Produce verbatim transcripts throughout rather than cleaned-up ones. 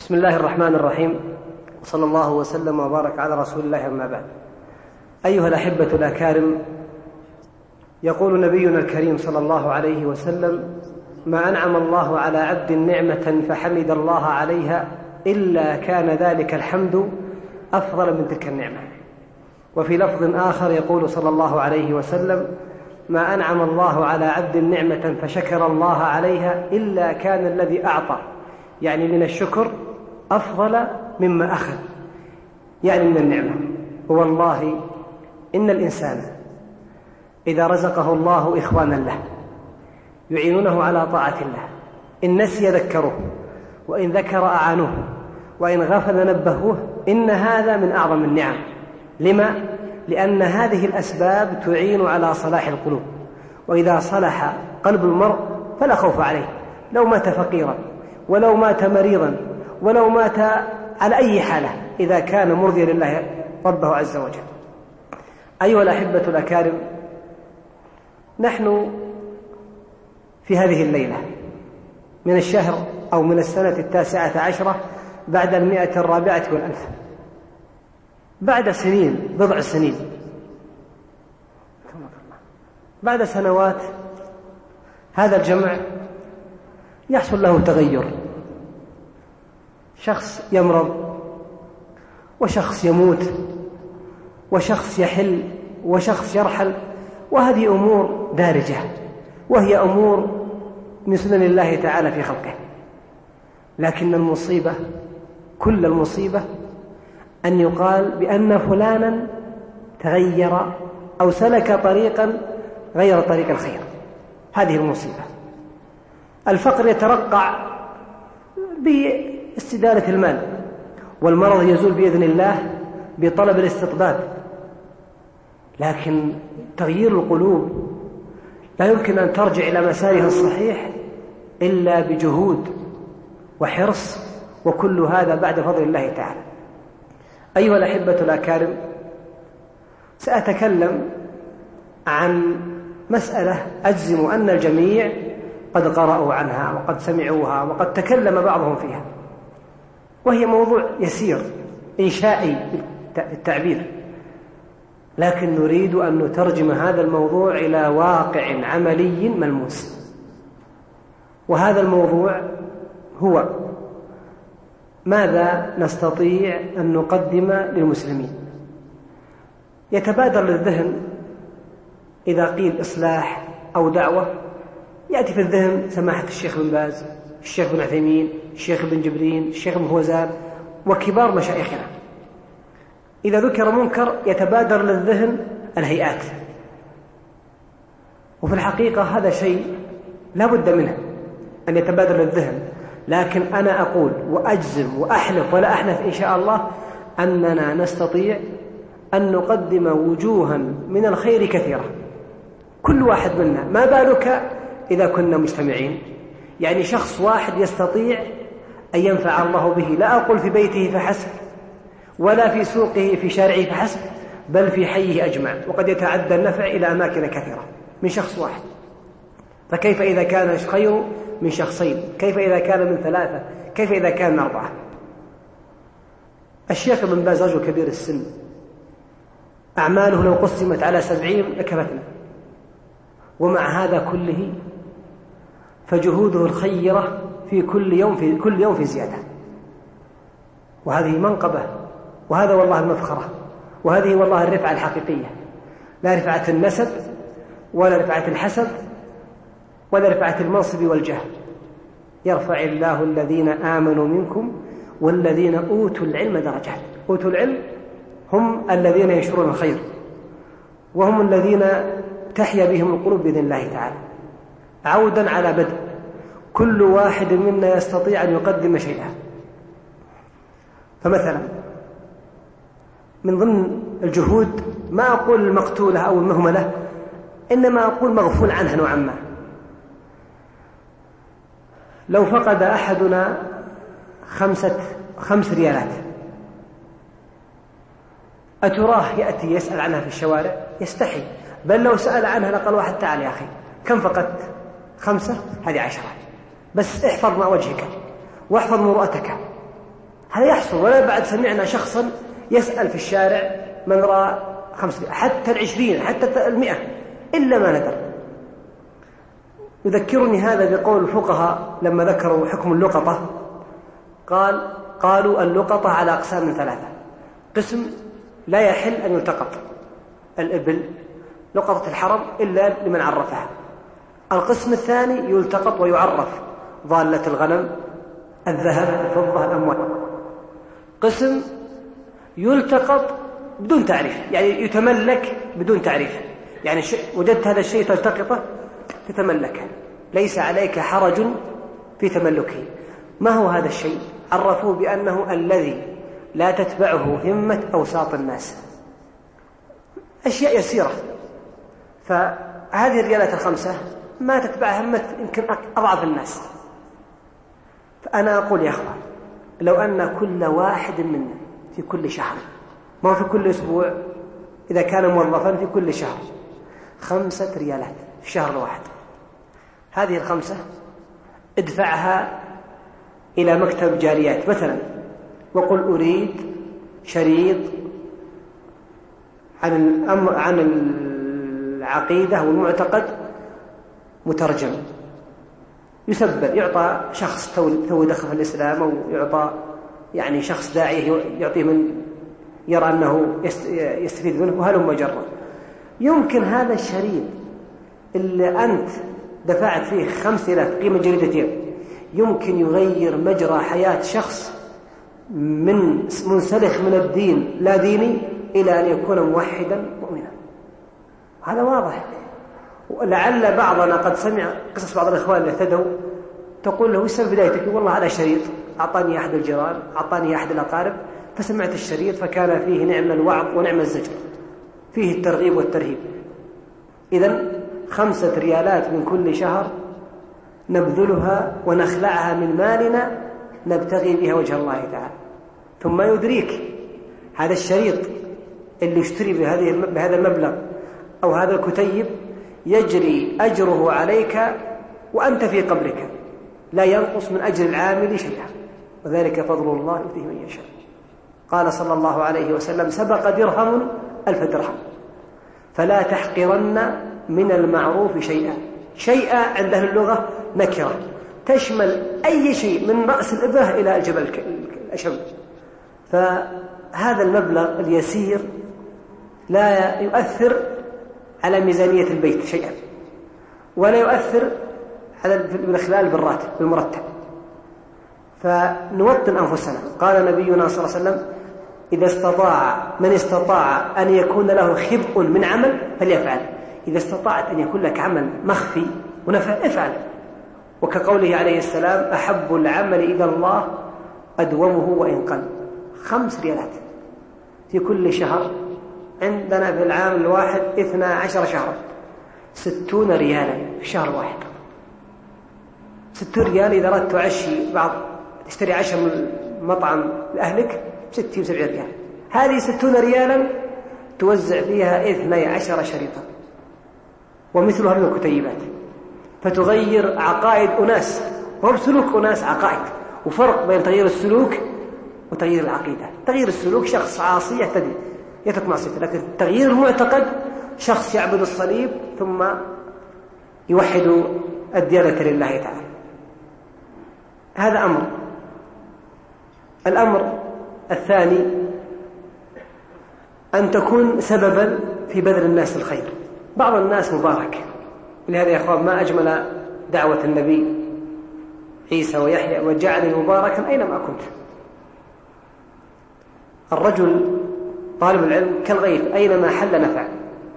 بسم الله الرحمن الرحيم، صلى الله وسلم وبارك على رسول الله، أما بعد. أيها الأحبة الأكارم، يقول نبينا الكريم صلى الله عليه وسلم: ما أنعم الله على عبد نعمة فحمد الله عليها إلا كان ذلك الحمد أفضل من تلك النعمة. وفي لفظ آخر يقول صلى الله عليه وسلم: ما أنعم الله على عبد نعمة فشكر الله عليها إلا كان الذي أعطى، يعني من الشكر، أفضل مما أخذ، يعني من النعمة. والله إن الإنسان إذا رزقه الله إخوانا له يعينونه على طاعة الله، إن نسي ذكروه، وإن ذكر أعانوه، وإن غفل نبهوه، إن هذا من أعظم النعم. لما؟ لأن هذه الأسباب تعين على صلاح القلوب، وإذا صلح قلب المرء فلا خوف عليه، لو مات فقيرا، ولو مات مريضا، ولو مات على أي حالة، إذا كان مرضيا لله ربه عز وجل. أيها الأحبة الأكارم، نحن في هذه الليلة من الشهر أو من السنة التاسعة عشرة بعد المئة الرابعة والألف، بعد سنين، بضع سنين، بعد سنوات، هذا الجمع يحصل له تغير. شخص يمرض، وشخص يموت، وشخص يحل، وشخص يرحل، وهذه أمور دارجة، وهي أمور من سنن الله تعالى في خلقه. لكن المصيبة، كل المصيبة، أن يقال بأن فلانا تغير أو سلك طريقا غير طريق الخير. هذه المصيبة. الفقر يترقع باستدارة المال، والمرض يزول بإذن الله بطلب الاستطباب. لكن تغيير القلوب لا يمكن أن ترجع إلى مسارها الصحيح إلا بجهود وحرص، وكل هذا بعد فضل الله تعالى. أيها الأحبة الأكارم، سأتكلم عن مسألة أجزم أن الجميع قد قرأوا عنها وقد سمعوها وقد تكلم بعضهم فيها، وهي موضوع يسير إنشائي بالتعبير، لكن نريد أن نترجم هذا الموضوع إلى واقع عملي ملموس. وهذا الموضوع هو: ماذا نستطيع أن نقدم للمسلمين؟ يتبادر للذهن إذا قيل إصلاح أو دعوة، يأتي في الذهن سماحة الشيخ بن باز، الشيخ بن عثيمين، الشيخ بن جبرين، الشيخ بن فوزان، وكبار مشايخنا. إذا ذكر منكر يتبادر للذهن الهيئات، وفي الحقيقة هذا شيء لا بد منه أن يتبادر للذهن. لكن أنا أقول وأجزم وأحلف ولا أحنث إن شاء الله أننا نستطيع أن نقدم وجوها من الخير كثيرة، كل واحد منا. ما بالك إذا كنا مجتمعين؟ يعني شخص واحد يستطيع أن ينفع الله به، لا أقول في بيته فحسب، ولا في سوقه في شارعه فحسب، بل في حيه أجمع، وقد يتعدى النفع إلى أماكن كثيرة من شخص واحد. فكيف إذا كان الخير من شخصين؟ كيف إذا كان من ثلاثة؟ كيف إذا كان من أربعة؟ الشيخ ابن باز رجل كبير السن، أعماله لو قسمت على سبعين لكفتنا، ومع هذا كله فجهوده الخيرة في كل يوم في كل يوم في زيادة. وهذه منقبة، وهذا والله المفخرة، وهذه والله الرفعة الحقيقية، لا رفعة النسب، ولا رفعة الحسب، ولا رفعة المنصب والجاه. يرفع الله الذين آمنوا منكم والذين أوتوا العلم درجات. أوتوا العلم هم الذين ينشرون الخير، وهم الذين تحيا بهم القلوب بإذن الله تعالى. عودا على بدء، كل واحد منا يستطيع أن يقدم شيئا. فمثلا من ضمن الجهود، ما أقول المقتولة أو المهملة، إنما أقول مغفول عنها نوعا ما. لو فقد أحدنا خمسة خمس ريالات، أتراه يأتي يسأل عنها في الشوارع؟ يستحي. بل لو سأل عنها لقال واحد: تعال يا أخي، كم فقدت؟ خمسة، هذه عشرة، بس احفظ ما وجهك واحفظ مروءتك. هذا يحصل. ولا بعد سمعنا شخصا يسأل في الشارع من رأى خمس حتى العشرين حتى المئة إلا ما ندر. يذكرني هذا بقول الفقهاء لما ذكروا حكم اللقطة، قال قالوا اللقطة على أقسام من ثلاثة. قسم لا يحل أن يلتقط الإبل لقطة الحرم إلا لمن عرفها. القسم الثاني يلتقط ويعرف ضالة الغنم، الذهب، الفضة، الأموال. قسم يلتقط بدون تعريف، يعني يتملك بدون تعريف، يعني وجدت هذا الشيء تلتقطه تتملكه، ليس عليك حرج في تملكه. ما هو هذا الشيء؟ عرفوه بأنه الذي لا تتبعه همة أوساط الناس، أشياء يسيرة. فهذه الريالات الخمسة ما تتبع همة يمكن أضعف الناس. فأنا أقول يا أخوان، لو أن كل واحد منا في كل شهر، ما في كل أسبوع، إذا كان موظفا في كل شهر خمسة ريالات في الشهر الواحد، هذه الخمسة ادفعها إلى مكتب جاليات مثلا، وقل أريد شريط عن عن العقيدة والمعتقد مترجم، يسبب، يعطى شخص تو دخل في الإسلام، أو يعطى يعني شخص داعية يعطيه من يرى أنه يستفيد منه، وهلم جرا. يمكن هذا الشريط اللي أنت دفعت فيه خمس آلاف قيمة جريدتين يمكن يغير مجرى حياة شخص من منسلخ من الدين لا ديني إلى أن يكون موحدا مؤمنا. هذا واضح. ولعل بعضنا قد سمع قصص بعض الإخوان اللي اهتدوا، تقول له وش بدايتك؟ والله هذا شريط أعطاني أحد الجيران، أعطاني أحد الأقارب، فسمعت الشريط فكان فيه نعم الوعظ ونعم الزجر، فيه الترغيب والترهيب. إذن خمسة ريالات من كل شهر نبذلها ونخلعها من مالنا نبتغي بها وجه الله تعالى. ثم يدريك هذا الشريط اللي يشتري بهذه بهذا المبلغ أو هذا الكتيب يجري أجره عليك وأنت في قبرك، لا ينقص من أجر العامل شيئا، وذلك فضل الله يؤتيه من يشاء. قال صلى الله عليه وسلم: سبق درهم ألف درهم، فلا تحقرن من المعروف شيئا. شيئا عند أهل اللغة نكرة تشمل أي شيء من رأس الإبرة إلى الجبل الأشم. فهذا المبلغ اليسير لا يؤثر على ميزانية البيت شيئا، ولا يؤثر على الإخلال بالراتب بالمرتب. فنوطن أنفسنا. قال نبينا صلى الله عليه وسلم: إذا استطاع من استطاع أن يكون له خبء من عمل فليفعل. إذا استطعت أن يكون لك عمل مخفي ونفع افعل. وكقوله عليه السلام: أحب العمل إلى الله أدومه وإن قل. خمس ريالات في كل شهر، عندنا في العام الواحد اثنا عشر شهرا، ستون ريالا في الشهر الواحد. ستون ريال إذا أردت تعشي بعض تشتري عشاء من مطعم لأهلك ستين سبعين ريال، هذه ستون ريالا توزع فيها اثني عشر شريطا ومثلها من الكتيبات، فتغير عقائد أناس، وهو سلوك أناس عقائد. وفرق بين تغيير السلوك وتغيير العقيدة. تغيير السلوك شخص عاصي يهتدي يترك معصيته، لكن تغيير المعتقد شخص يعبد الصليب ثم يوحد الديانة لله تعالى. هذا أمر. الأمر الثاني أن تكون سببا في بذل الناس الخير. بعض الناس مبارك، لهذا يا أخوان ما أجمل دعوة النبي عيسى ويحيى: وجعلني مباركا أينما كنت. الرجل طالب العلم كالغيث أينما حل نفع.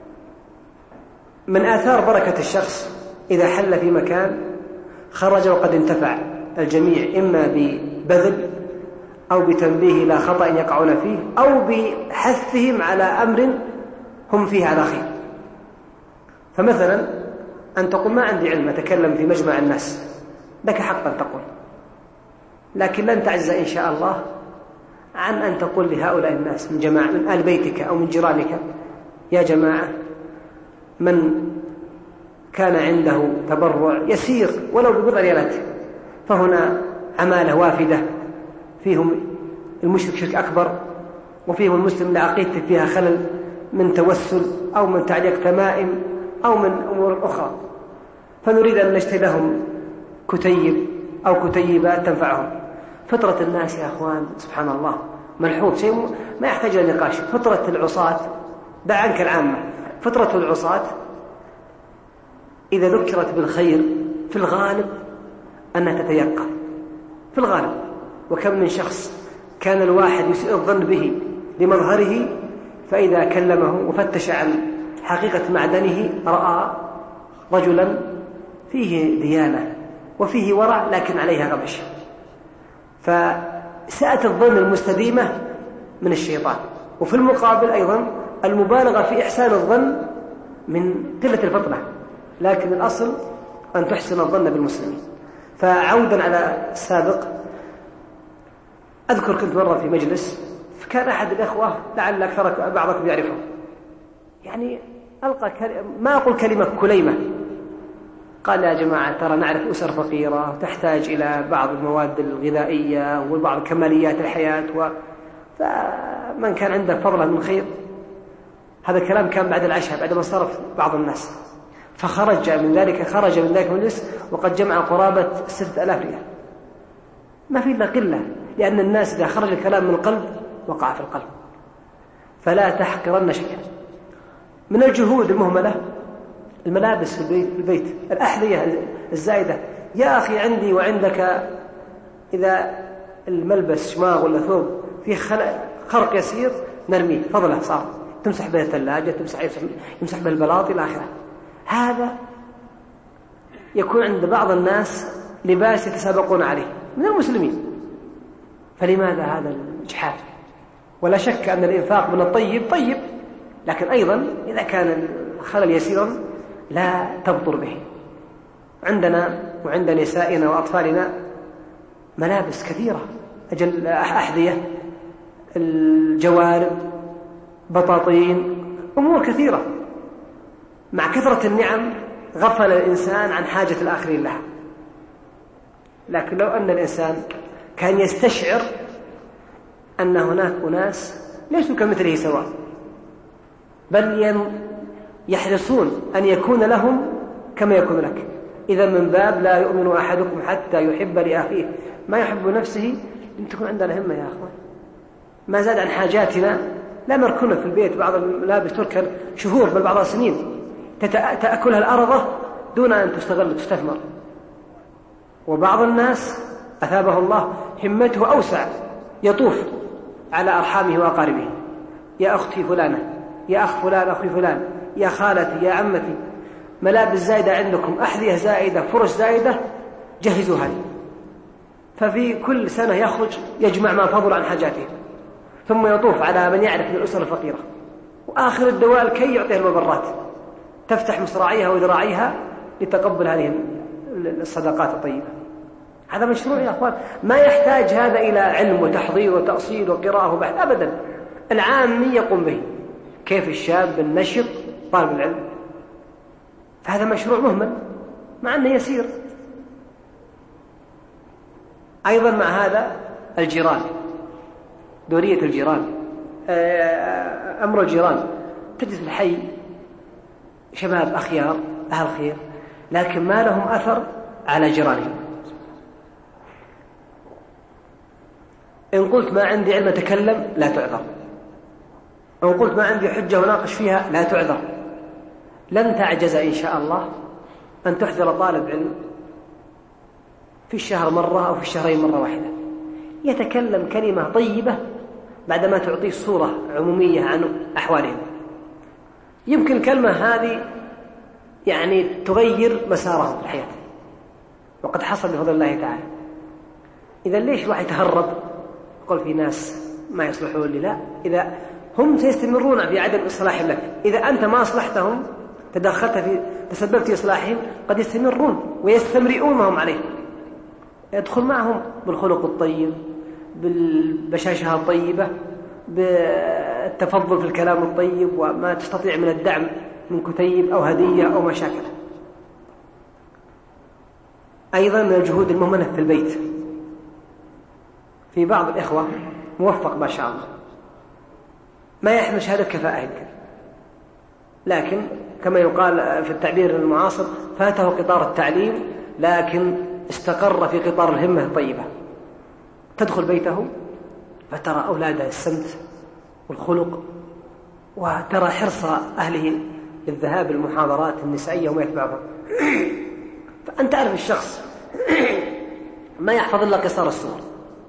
من آثار بركة الشخص إذا حل في مكان خرج وقد انتفع الجميع، إما ببذل أو بتنبيه لا خطأ يقعون فيه، أو بحثهم على أمر هم فيه على خير. فمثلا أن تقول: ما عندي علم أتكلم في مجمع الناس، لك حق أن تقول، لكن لن تعجز إن شاء الله عن أن تقول لهؤلاء الناس من جماعة من آل بيتك أو من جيرانك: يا جماعة، من كان عنده تبرع يسير ولو ببضع ريالات، فهنا عمالة وافدة فيهم المشرك شرك أكبر، وفيهم المسلم اللي عقيدته فيها خلل من توسل أو من تعليق تمائم أو من أمور أخرى، فنريد أن نشتري لهم كتيب أو كتيبات تنفعهم. فطرة الناس يا أخوان سبحان الله ملحوظ، شيء ما يحتاج إلى نقاش. فطرة العصاة، دع عنك العامة، فطرة العصاة إذا ذكرت بالخير في الغالب أنها تتيقن في الغالب. وكم من شخص كان الواحد يسيء الظن به لمظهره، فإذا كلمه وفتش عن حقيقة معدنه رأى رجلا فيه ديانة وفيه ورع لكن عليها غبش. فساءة الظن المستديمة من الشيطان. وفي المقابل أيضا المبالغة في إحسان الظن من قلة الفطنة، لكن الأصل أن تحسن الظن بالمسلمين. فعودا على السابق، أذكر كنت مرة في مجلس، فكان أحد الأخوة لعل أكثر بعضكم يعرفه، يعني ألقى كلمة، ما أقول كلمة كليمة، قال يا جماعة ترى نعرف أسر فقيرة تحتاج إلى بعض المواد الغذائية وبعض كماليات الحياة، و... فمن كان عنده فضلا من خير. هذا الكلام كان بعد العشاء بعد ما صرف بعض الناس، فخرج من ذلك خرج من ذلك المجلس وقد جمع قرابة ستة آلاف ريال، ما في إلا قلة، لأن الناس إذا خرج الكلام من القلب وقع في القلب. فلا تحقرن شيئا. من الجهود المهملة الملابس في البيت، الأحذية الزائدة. يا أخي عندي وعندك إذا الملبس شماغ ولا ثوب فيه خرق يسير نرميه، فضله صار تمسح به الثلاجة، تمسح يمسح به البلاط إلى آخره. هذا يكون عند بعض الناس لباس يتسابقون عليه من المسلمين، فلماذا هذا الإجحاف؟ ولا شك أن الإنفاق من الطيب طيب، لكن أيضا إذا كان الخلل يسيرا لا تبطر به. عندنا وعند نسائنا وأطفالنا ملابس كثيرة، أجل أحذية، الجوارب، بطاطين، أمور كثيرة. مع كثرة النعم غفل الإنسان عن حاجة الآخرين لها. لكن لو أن الإنسان كان يستشعر أن هناك أناس ليسوا كمثله سواء، بل يحرصون أن يكون لهم كما يكون لك، إذا من باب لا يؤمن أحدكم حتى يحب لأخيه ما يحب نفسه. أن تكون عندنا همة يا أخوان، ما زاد عن حاجاتنا لا نركنه في البيت. بعض الملابس تركن شهور بل بعضها سنين، تأكلها الأرضة دون أن تستغل تستثمر. وبعض الناس أثابه الله همته أوسع، يطوف على أرحامه وأقاربه، يا أختي فلانة، يا أخ فلان أخي فلان، يا خالتي، يا عمتي، ملابس زائدة عندكم، أحذية زائدة، فرش زائدة، جهزوا هذه. ففي كل سنة يخرج يجمع ما فضل عن حاجاته، ثم يطوف على من يعرف من الأسر الفقيرة، وآخر الدوال كي يعطيها المبرات، تفتح مصراعيها وذراعيها لتقبل هذه الصدقات الطيبة. هذا مشروع يا أخوان، ما يحتاج هذا إلى علم وتحضير وتأصيل وقراءة وبحث أبدا، العامي يقوم به. كيف الشاب النشط طالب العلم؟ فهذا مشروع مهمل مع أنه يسير. أيضا مع هذا الجيران، دورية الجيران، أمر الجيران. تجد في الحي شباب أخيار أهل خير، لكن ما لهم أثر على جيرانهم. إن قلت ما عندي علم أتكلم لا تعذر، أو قلت ما عندي حجة وناقش فيها لا تعذر. لن تعجز إن شاء الله أن تحذر طالب علم في الشهر مرة أو في الشهرين مرة واحدة يتكلم كلمة طيبة بعدما تعطيه صورة عمومية عن أحوالهم. يمكن الكلمة هذه يعني تغير مسارهم في الحياة، وقد حصل بفضل الله تعالى. إذا ليش الواحد يتهرب يقول في ناس ما يصلحون لي؟ لا، إذا هم سيستمرون في عدم إصلاحهم لك، إذا أنت ما أصلحتهم تدخلت في تسببت في إصلاحهم قد يستمرون ويستمرئون ما هم عليه. يدخل معهم بالخلق الطيب، بالبشاشة الطيبة، بالتفضل في الكلام الطيب، وما تستطيع من الدعم من كتيب أو هدية أو مشاكل. أيضا من الجهود المهمة في البيت، في بعض الإخوة موفق ما شاء الله، ما يحمل شهادة كفاءة يمكن، لكن كما يقال في التعبير المعاصر فاته قطار التعليم لكن استقر في قطار الهمة الطيبة. تدخل بيته فترى أولاده السمت والخلق، وترى حرص أهله للذهاب للمحاضرات النسائية وما يتبعهم. فأنت تعرف الشخص ما يحفظ إلا قصار الصور،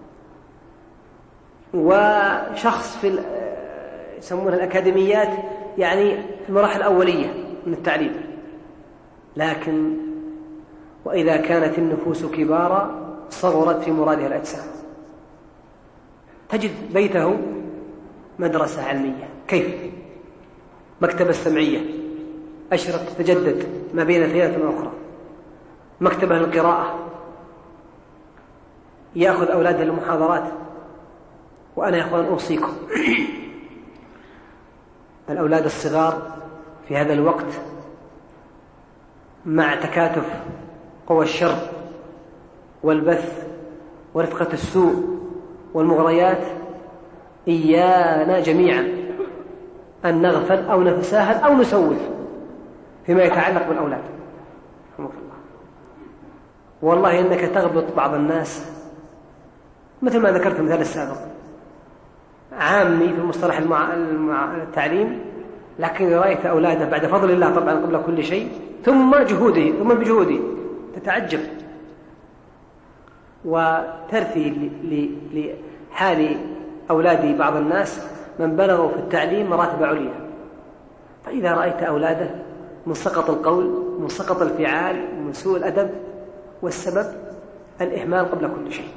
وشخص في يسمونها الأكاديميات، يعني في المراحل الأولية من التعليم، لكن وإذا كانت النفوس كبارا صغرت في مرادها الأجسام. تجد بيته مدرسة علمية، كيف؟ مكتبة سمعية أشرت تتجدد ما بين ثياب وأخرى، مكتبة للقراءة، يأخذ أولاده للمحاضرات. وأنا يا أخوان أوصيكم الأولاد الصغار في هذا الوقت مع تكاتف قوى الشر والبث ورفقة السوء والمغريات، إيانا جميعا أن نغفل أو نتساهل أو نسوف فيما يتعلق بالأولاد. والله إنك تغبط بعض الناس، مثل ما ذكرت المثال السابق، عامي في مصطلح المع... المع... التعليم، لكن رأيت أولاده بعد فضل الله طبعا قبل كل شيء ثم جهوده ثم بجهوده تتعجب وترثي ل... لحال أولاد بعض الناس من بلغوا في التعليم مراتب عليا. فإذا رأيت أولاده من سقط القول، من سقط الفعال، من سوء الأدب، والسبب الإهمال قبل كل شيء.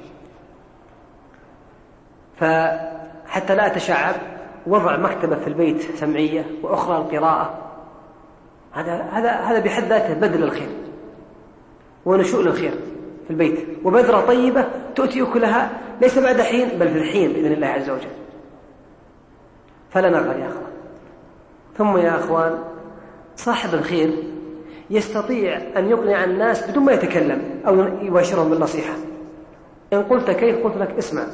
فحتى لا أتشعب وضع مكتبة في البيت سمعية وأخرى القراءة، هذا هذا هذا بحد ذاته بذل الخير ونشوء للخير في البيت، وبذرة طيبة تؤتي أكلها ليس بعد حين بل في الحين بإذن الله عز وجل. فلا نغفل يا أخوان. ثم يا أخوان، صاحب الخير يستطيع أن يقنع الناس بدون ما يتكلم أو يباشرهم بالنصيحة. إن قلت كيف؟ قلت لك اسمع،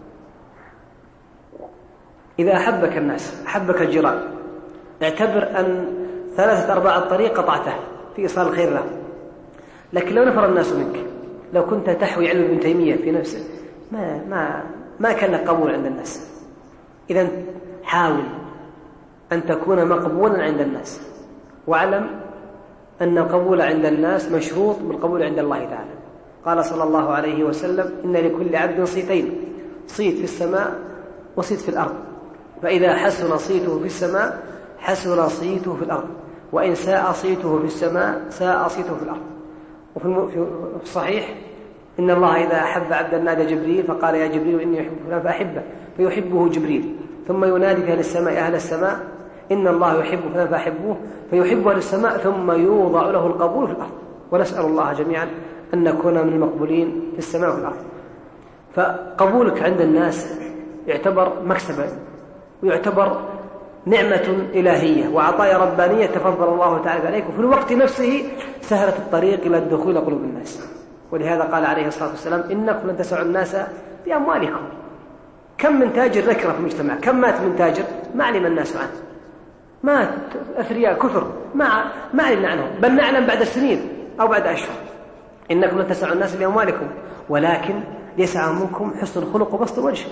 إذا أحبك الناس، أحبك الجيران، اعتبر أن ثلاثة أرباع الطريق قطعته في إيصال الخير له. لكن لو نفر الناس منك، لو كنت تحوي علم ابن تيمية في نفسك، ما ما ما كان قبول عند الناس. إذن حاول أن تكون مقبولا عند الناس، واعلم أن القبول عند الناس مشروط بالقبول عند الله تعالى. قال صلى الله عليه وسلم: إن لكل عبد صيتين، صيت في السماء وصيت في الأرض، فإذا حسن صيته في السماء حسن صيته في الأرض، وإن ساء صيته في السماء ساء صيته في الأرض. وفي الصحيح: إن الله إذا أحب عبدا نادى جبريل فقال: يا جبريل إني أحب فلان فأحبه، فيحبه جبريل، ثم ينادي في أهل السماء: أهل السماء إن الله يحب فلان فأحبوه، فيحب أهل السماء، ثم يوضع له القبول في الأرض. ونسأل الله جميعا أن نكون من المقبولين في السماء وفي الأرض. فقبولك عند الناس يعتبر مكسبا، ويعتبر نعمة إلهية وعطايا ربانية تفضل الله تعالى عليك، وفي الوقت نفسه سهلت الطريق إلى الدخول قلوب الناس. ولهذا قال عليه الصلاة والسلام: إنكم لن تسعوا الناس بأموالكم. كم من تاجر نكرة في المجتمع، كم مات من تاجر ما علم الناس عنه، مات أثرياء كثر ما ما علمنا عنهم، بل نعلم بعد سنين أو بعد أشهر. إنكم لن تسعوا الناس بأموالكم ولكن يسعى منكم حسن الخلق وبسط الوجه.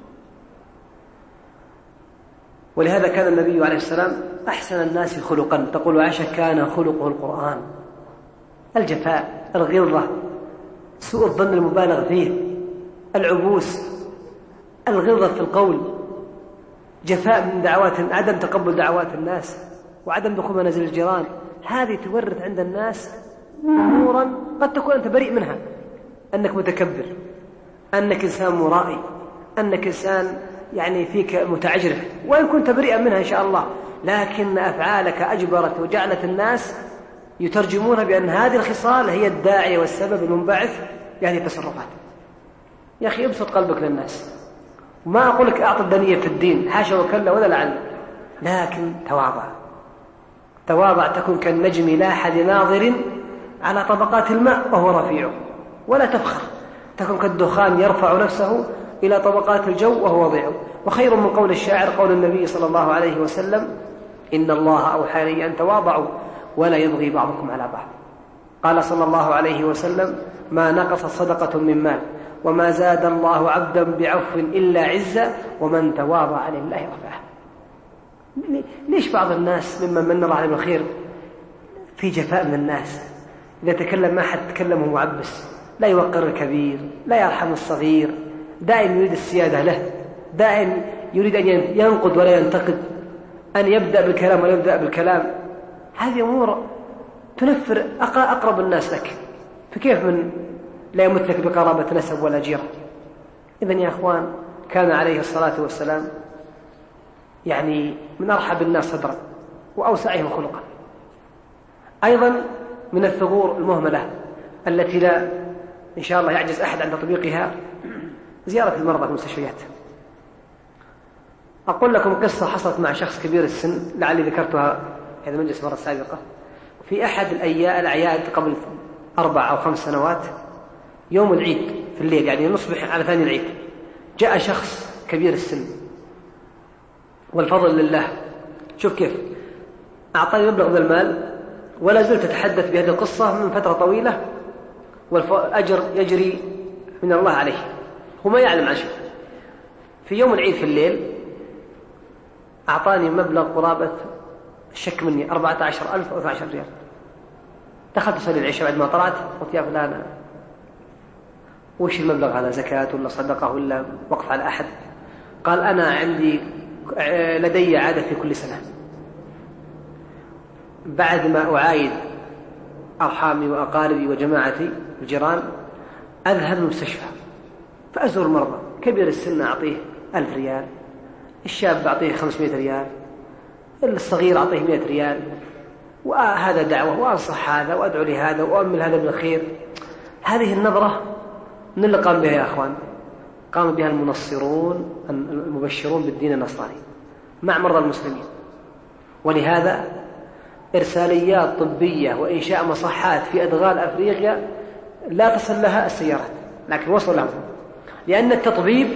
ولهذا كان النبي عليه السلام أحسن الناس خلقا، تقول عائشة: كان خلقه القرآن. الجفاء، الغلظة، سوء الظن المبالغ فيه، العبوس، الغلظة في القول، جفاء من دعوات، عدم تقبل دعوات الناس، وعدم دخول منازل الجيران. هذه تورث عند الناس أمورا قد تكون أنت بريء منها، أنك متكبر، أنك إنسان مرائي، أنك إنسان يعني فيك متعجرف، وإن كنت بريئا منها إن شاء الله، لكن أفعالك أجبرت وجعلت الناس يترجمون بأن هذه الخصال هي الداعية والسبب المنبعث لهذه التصرفات. يا أخي ابسط قلبك للناس، ما أقول لك أعطي الدنيا في الدين، حاشا وكلا ولا لعل، لكن تواضع، تواضع، تكن كالنجم لاح لناظر على طبقات الماء وهو رفيع، ولا تفخر، تكن كالدخان يرفع نفسه إلى طبقات الجو وهو وضيع. وخير من قول الشاعر قول النبي صلى الله عليه وسلم: إن الله أوحى لي أن تواضعوا ولا يبغي بعضكم على بعض. قال صلى الله عليه وسلم: ما نقصت صدقة من مال وما زاد الله عبدا بعفو إلا عزة ومن تواضع لله رفعه. ليش بعض الناس ممن من الله عليه بالخير في جفاء من الناس؟ إذا تكلم ما حد تكلمه معبس، لا يوقر الكبير، لا يرحم الصغير، دائما يريد السيادة له، دائما يريد أن ينقد ولا ينتقد، أن يبدأ بالكلام ولا يبدأ بالكلام. هذه أمور تنفر أقرب الناس لك، فكيف من لا يمت لك بقرابة نسب ولا جيرة؟ إذن يا أخوان، كان عليه الصلاة والسلام يعني من أرحب الناس صدرا وأوسعهم خلقا. أيضا من الثغور المهملة التي لا إن شاء الله يعجز أحد عن تطبيقها زيارة المرضى في المستشفيات. أقول لكم قصة حصلت مع شخص كبير السن، لعلي ذكرتها في هذا المجلس مرة سابقة. في أحد الأعياد قبل أربع أو خمس سنوات، يوم العيد في الليل، يعني نصبح على ثاني العيد، جاء شخص كبير السن والفضل لله. شوف كيف أعطاني مبلغ من المال، ولا زلت أتحدث بهذه القصة من فترة طويلة، والأجر يجري من الله عليه، هو ما يعلم عن شيء. في يوم العيد في الليل أعطاني مبلغ قرابة الشك مني أربعة عشر ألف أو اثني عشر ريال. دخلت أصلي العشاء بعد ما طلعت، قلت يا فلان وش المبلغ هذا، زكاة ولا صدقة ولا وقف على أحد؟ قال أنا عندي لدي عادة في كل سنة بعد ما أعايد أرحامي وأقاربي وجماعتي الجيران أذهب المستشفى فأزور المرضى. كبير السن أعطيه ألف ريال، الشاب أعطيه خمسمائة ريال، الصغير أعطيه مائة ريال، وهذا دعوة، وأنصح هذا وأدعو لهذا وأؤمل هذا بالخير. هذه النظرة من اللي قام بها يا أخوان؟ قام بها المنصرون المبشرون بالدين النصراني مع مرضى المسلمين. ولهذا إرساليات طبية وإنشاء مصحات في أدغال أفريقيا لا تصل لها السيارات، لكن وصل لهم، لأن التطبيب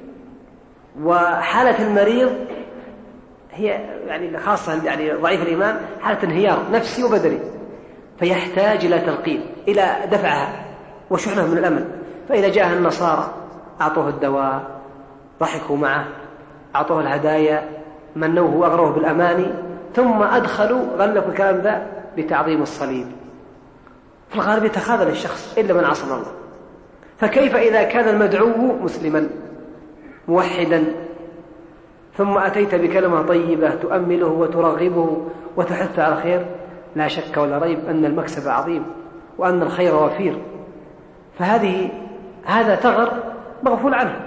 وحالة المريض هي يعني خاصة يعني ضعيف الإيمان حالة انهيار نفسي وبدني، فيحتاج إلى تلقين، إلى دفعها وشحنها من الأمل. فإذا جاء النصارى أعطوه الدواء، ضحكوا معه، أعطوه الهدايا، منوه وأغروه بالأماني، ثم أدخلوا غلقوا الكلام ذا بتعظيم الصليب. في الغالب يتخاذل الشخص إلا من عصم الله. فكيف إذا كان المدعو مسلما موحدا، ثم أتيت بكلمة طيبة تؤمله وترغبه وتحث على الخير؟ لا شك ولا ريب أن المكسب عظيم وأن الخير وفير. فهذه هذا ثغر مغفول عنه.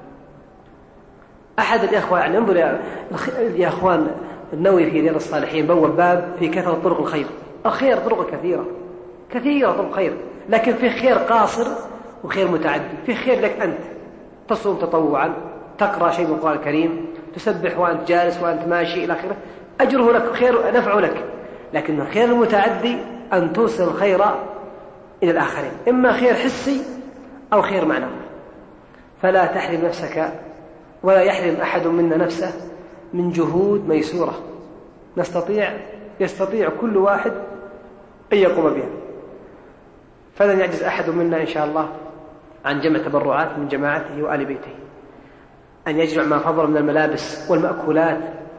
أحد الإخوة يعني انظر يا أخوان، النووي في رياض الصالحين بوب باب في كثرة طرق الخير. الخير طرق كثيرة كثيرة طرق خير، لكن في خير قاصر وخير متعدي. في خير لك أنت تصوم تطوعا، تقرأ شيء من القرآن الكريم، تسبح وأنت جالس وأنت ماشي إلى آخره، أجره لك خير نفعه لك. لكن الخير المتعدي أن توصل الخير إلى الآخرين، إما خير حسي أو خير معنوي. فلا تحرم نفسك ولا يحرم أحد منا نفسه من جهود ميسورة نستطيع يستطيع كل واحد أن يقوم بها. فلن يعجز أحد منا إن شاء الله عن جمع تبرعات من جماعته وآل بيته، أن يجمع ما فضل من الملابس والمأكولات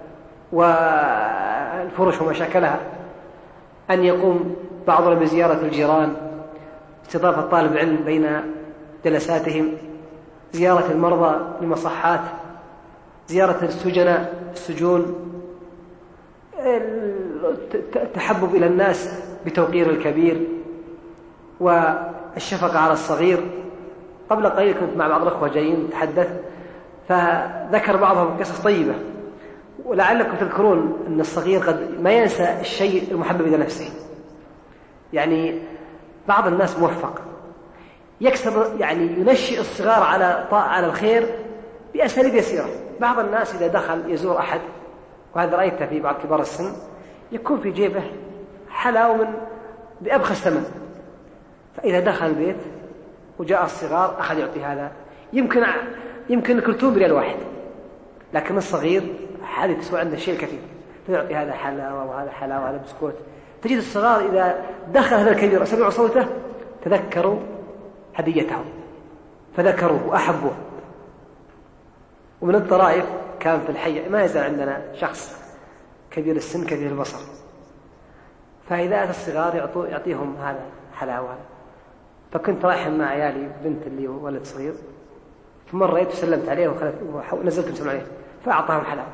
والفرش وما شاكلها، أن يقوم بعضنا بزيارة الجيران، استضافة طالب علم بين جلساتهم، زيارة المرضى للمصحات، زيارة السجناء السجون، التحبب إلى الناس بتوقير الكبير والشفقة على الصغير. قبل قليل كنت مع بعض الأخوة جايين نتحدث، فذكر بعضهم قصص طيبة، ولعلكم تذكرون أن الصغير قد ما ينسى الشيء المحبب إلى نفسه. يعني بعض الناس موفق يكسب، يعني ينشئ الصغار على على الخير بأساليب يسيرة. بعض الناس إذا دخل يزور أحد، وهذا رأيته في بعض كبار السن، يكون في جيبه حلاوة من بأبخس ثمن، فإذا دخل البيت وجاء الصغار أخذ يعطي هذا. يمكن يمكن الكرتون بريال واحد، لكن الصغير هذه تسوى عنده شيء كثير، فيعطي هذا حلاوة وهذا حلاوة وهذا بسكوت. تجد الصغار إذا دخل هذا الكبير وسمعوا صوته تذكروا هديتهم فذكروه وأحبوه. ومن الطرائف كان في الحي ما يزال عندنا شخص كبير السن كبير البصر، فإذا أتى الصغار يعطيهم هذا حلاوة. فكنت رايح مع عيالي بنت اللي ولد صغير، فمرة رأيت وسلمت عليه ونزلت مسلم عليه فأعطاهم حلاوة.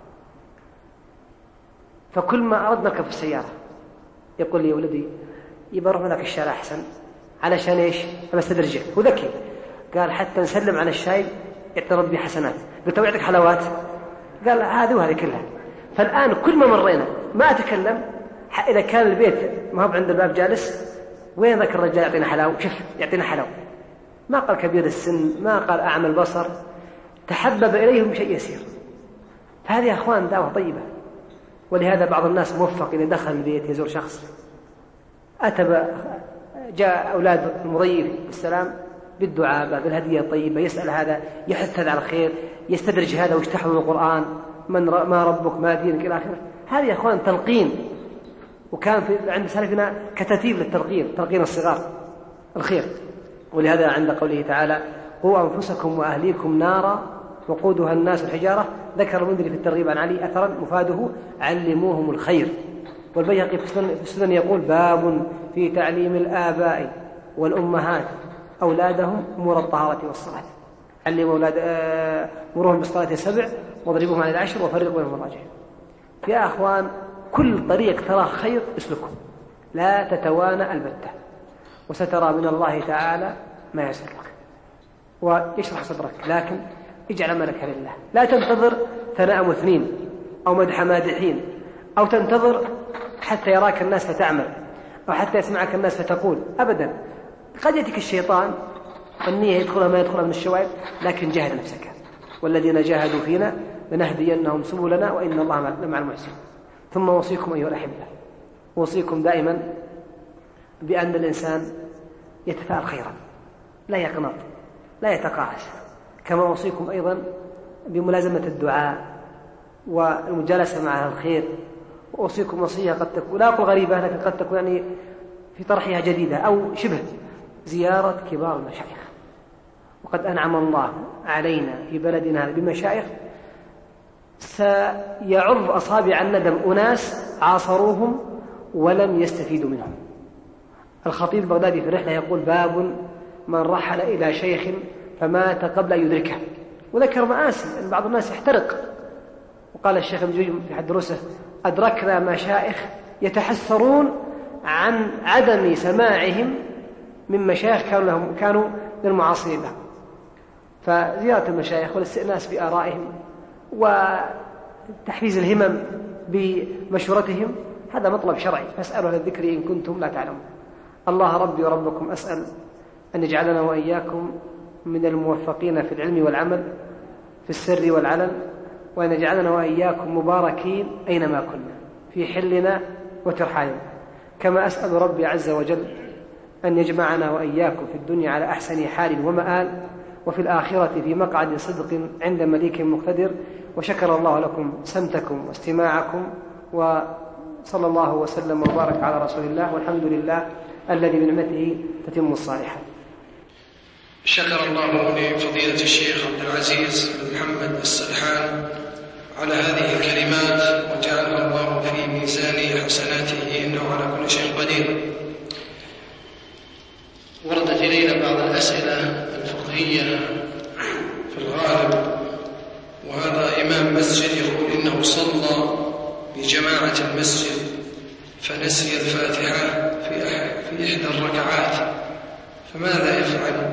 فكل ما أردنا نركب في السيارة يقول لي ولدي يبقى نروح هناك الشارع أحسن، علشان إيش؟ أنا استدرجه وذكي. قال حتى نسلم على الشاي يعطي ربي حسنات. قلت له يعطيك حلاوات؟ قال هذه وهذه كلها. فالآن كل ما مرينا ما أتكلم، إذا كان البيت ما هو عند الباب جالس وين ذاك الرجال يعطينا حلاوة؟ شوف يعطينا حلاوة. ما قال كبير السن، ما قال أعمى البصر، تحبب إليهم شيء يسير. هذه يا أخوان دعوة طيبة. ولهذا بعض الناس موفق إذا دخل البيت يزور شخص، أتى جاء أولاد المضيف بالسلام بالدعاء بالهدية الطيبة، يسأل هذا يحث هذا على الخير، يستدرج هذا ويشتحه من القرآن، من ما ربك ما دينك إلى آخره. هذه يا أخوان تلقين، وكان في عند سلفنا كتاتيب للتلقين، تلقين الصغار الخير. ولهذا عند قوله تعالى قوا أنفسكم وأهليكم نارا وقودها الناس الحجارة، ذكر المنذري في الترغيب عن علي أثرا مفاده علموهم الخير. والبيهقي في السنن يقول باب في تعليم الآباء والأمهات أولادهم أمور الطهارة والصلاة. علموا أولاد آه مروهم بالصلاة سبع واضربوهم عن العشر وفرقوا بينهم المضاجع. يا أخوان كل طريق تراه خير اسلكه، لا تتوانى البتة، وسترى من الله تعالى ما يسرك ويشرح صدرك، لكن اجعل عملك لله. لا تنتظر ثناء مثنين أو مدح مادحين، أو تنتظر حتى يراك الناس فتعمل، أو حتى يسمعك الناس فتقول، أبدا. قد يأتيك الشيطان والنية يدخلها ما يدخلها من الشوائب، لكن جاهد نفسك. والذين جاهدوا فينا لنهدينهم سبلنا وإن الله مع المحسنين. ثم أوصيكم أيها الأحبة، أوصيكم دائما بأن الإنسان يتفاءل خيرا، لا يقنط، لا يتقاعس. كما أوصيكم أيضا بملازمة الدعاء والمجالسة مع أهل الخير. وأوصيكم وصية قد تكون لا أقول غريبة، لكن قد تكون يعني في طرحها جديدة أو شبه، زيارة كبار المشايخ. وقد أنعم الله علينا في بلدنا بمشايخ سيعض أصابع الندم أناس عاصروهم ولم يستفيدوا منهم. الخطيب البغدادي في الرحلة يقول باب من رحل إلى شيخ فمات قبل أن يدركه، وذكر مآسي أن بعض الناس يحترق. وقال الشيخ ابن جوي في حد دروسه أدركنا مشايخ يتحسرون عن عدم سماعهم من مشايخ كانوا لهم كانوا للمعاصرين لهم. فزيارة المشايخ والاستئناس بآرائهم وتحفيز الهمم بمشورتهم هذا مطلب شرعي، فاسألوا أهل الذكر إن كنتم لا تعلمون. الله ربي وربكم أسأل أن يجعلنا وإياكم من الموفقين في العلم والعمل في السر والعلن، وأن يجعلنا وإياكم مباركين أينما كنا في حلنا وترحالنا. كما أسأل ربي عز وجل أن يجمعنا وإياكم في الدنيا على أحسن حال ومآل، وفي الآخرة في مقعد صدق عند مليك مقتدر. وشكر الله لكم سمتكم واستماعكم، وصلى الله وسلم وبارك على رسول الله، والحمد لله الذي بنعمته تتم الصالحات. شكر الله لفضيلة الشيخ عبد العزيز بن محمد السدحان على هذه الكلمات، وجعلها الله في ميزان حسناته إنه على كل شيء قدير. وردت إلينا بعض الأسئلة الفقهية في الغالب، وهذا إمام مسجد يقول إنه صلى بجماعة المسجد فنسي الفاتحة في إحدى الركعات، فماذا يفعل؟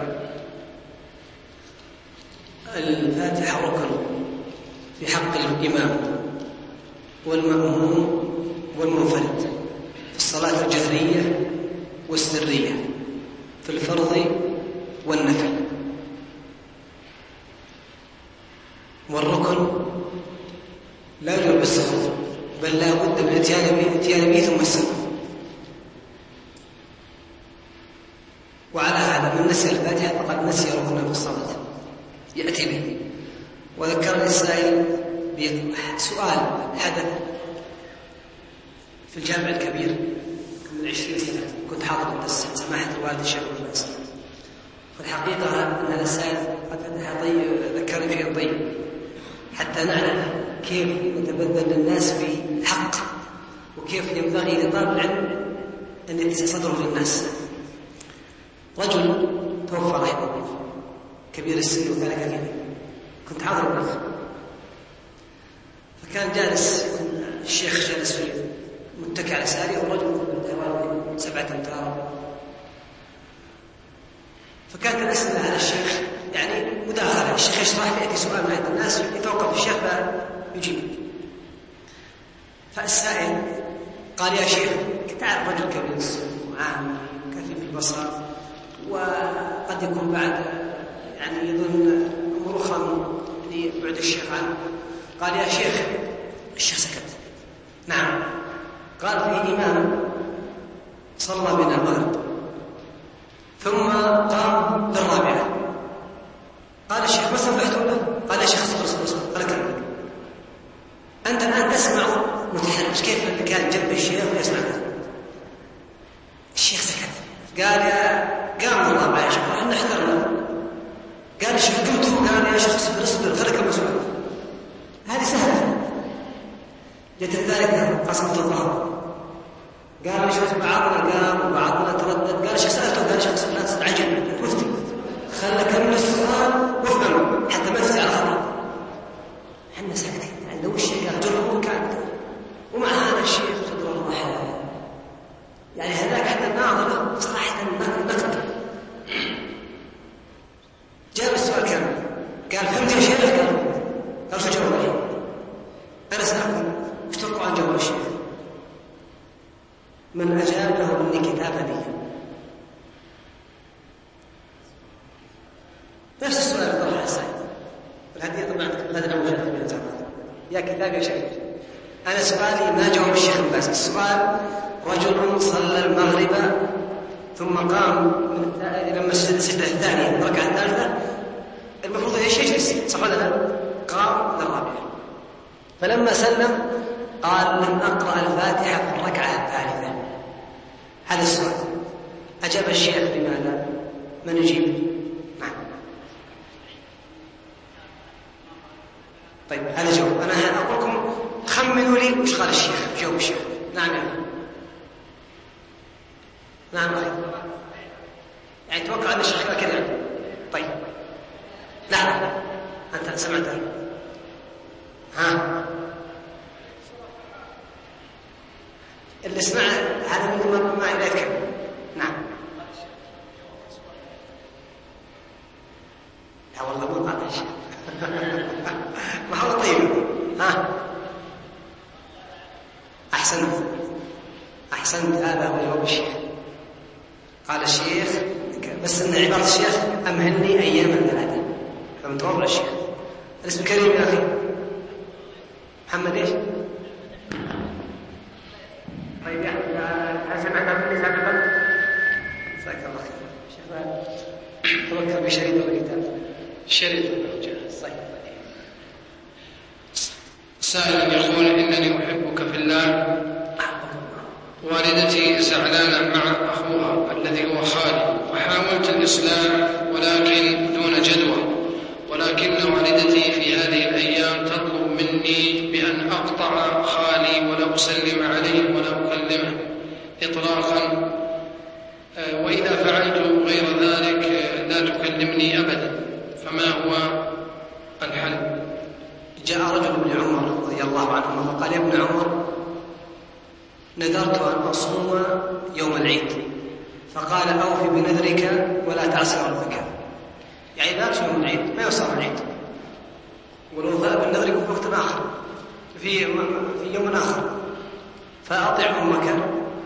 الفاتحة ركن في حق الإمام والمأموم والمنفرد في الصلاة الجهرية والسرية، في الفرض والنفل. والركن لا يجب بالسقوط، بل لا بد من الاتيان به ثم السقوط. وعلى هذا من نسي الفاتحة فقد نسي ركنا في الصلاة يأتي به. وذكرني السائل بسؤال حدث في الجامع الكبير من عشرين سنة، كنت حاضر درس سماحة الوالد الشيخ ابن باز. والحقيقة أن السائل قد ذكرني فيه طيب حتى نعلم كيف نتبذل للناس في الحق، وكيف ينبغي لطالب العلم أن يتسع صدره للناس. رجل توفى رحمه الله كبير السن وكان كثيرا، كنت حاضر الدرس، فكان جالس الشيخ جالس في متكئ على ساري، والرجل حوالي سبعة أمتار، فكانت الأسئلة على الشيخ يعني مداخلة، الشيخ يشرح يأتي سؤال من عند الناس يتوقف الشيخ فيجيب. فالسائل قال: يا شيخ، تعرف رجل كبير السن وعام كثير في البصر، وقد يكون بعد يعني يظن أمور أخرى لبعد الشيخ عنه. قال: يا شيخ. الشيخ سكت. نعم. قال: في إمام صلى بنا المغرب ثم قام للرابعة. قال الشيخ: ما سمحت له؟ قال: يا شيخ اصبر اصبر اصبر، قال: كلمك أنت الآن تسمع متحرش، كيف اللي كان جنب الشيخ ويسمع كذا؟ الشيخ سكت. قال: يا قام الرابعة يا شيخ، احنا احترنا. قال الشيخ: قمت. قال: يا شيخ اصبر اصبر، خليك مسؤول. هذه سهلة. جت الثالثة قسمت الظهر، قال الشيخ بعضنا قام وبعضنا تردد. قال الشيخ: سألته. قال الشيخ: لا تستعجل، مفتي، خلنا كمل السؤال وافهم حتى ما تفتح على خطأ. احنا ساكتين، يعني لو الشيخ قال جربوا كان، ومع هذا الشيخ صدر الله يعني هذاك حتى الناظرة صراحة نقد. جاب السؤال كامل، قال: فهمت يا شيخ؟ قال: قال: شو جوابي؟ أنا سأقول وش تلقوا عن جواب الشيخ؟ من أجاب له مني كتاب هدية. نفس السؤال طرح السائل، والهدية طبعا هذا أول شيء من الزمان. يا كتاب يا شيخ. أنا سؤالي ما جاوب الشيخ بس السؤال: رجل صلى المغرب ثم قام من لما السجدة الثانية الركعة الثالثة، المفروض ايش يجلس، صح ولا لا؟ قام للرابعة، فلما سلم قال: لم أقرأ الفاتحة في الركعة الثالثة. هذا السؤال. أجاب الشيخ بماذا؟ من يجيب؟ نعم. طيب هذا جواب. أنا أقول لكم خمنوا لي وش قال الشيخ، جاوب الشيخ. نعم يا أخي. نعم أخي. يعني توقع أن الشيخ قال كذا. طيب لا أنت سمعت. ها اللي سمع هذا من ما ما يذكر. نعم. لا والله ما قال شيء. ما هو طيب. ها أحسنت أحسنت. هذا هو جواب الشيخ. قال الشيخ بس إن عبارة الشيخ: أمهلني أياما ثلاثة. فمتوفر الشيخ. الاسم كريم يا أخي محمد إيش؟ طيب يا أخي هل سمعت مني سابقا؟ جزاك الله خير. شيخ تذكر بشريط ولا كتاب؟ شريط جاهز. طيب. سائل يقول: إنني أحبك في الله، والدتي زعلانة مع أخوها الذي هو خالي، وحاولت الإصلاح ولكن دون جدوى، ولكن والدتي في هذه الأيام تطلب مني بأن أقطع خالي ولا أسلم عليه ولا أكلمه إطلاقا، وإذا فعلت غير ذلك لا تكلمني أبدا، فما هو الحل؟ جاء رجل ابن عمر رضي الله عنهما فقال: يا ابن عمر، نذرت أن أصوم يوم العيد. فقال: أوفي بنذرك ولا تعصي ربك. يعني لا تصوم العيد، ما يصوم العيد، والوفاء بالنذر يكون في وقت آخر، في في يوم آخر. فأطع أمك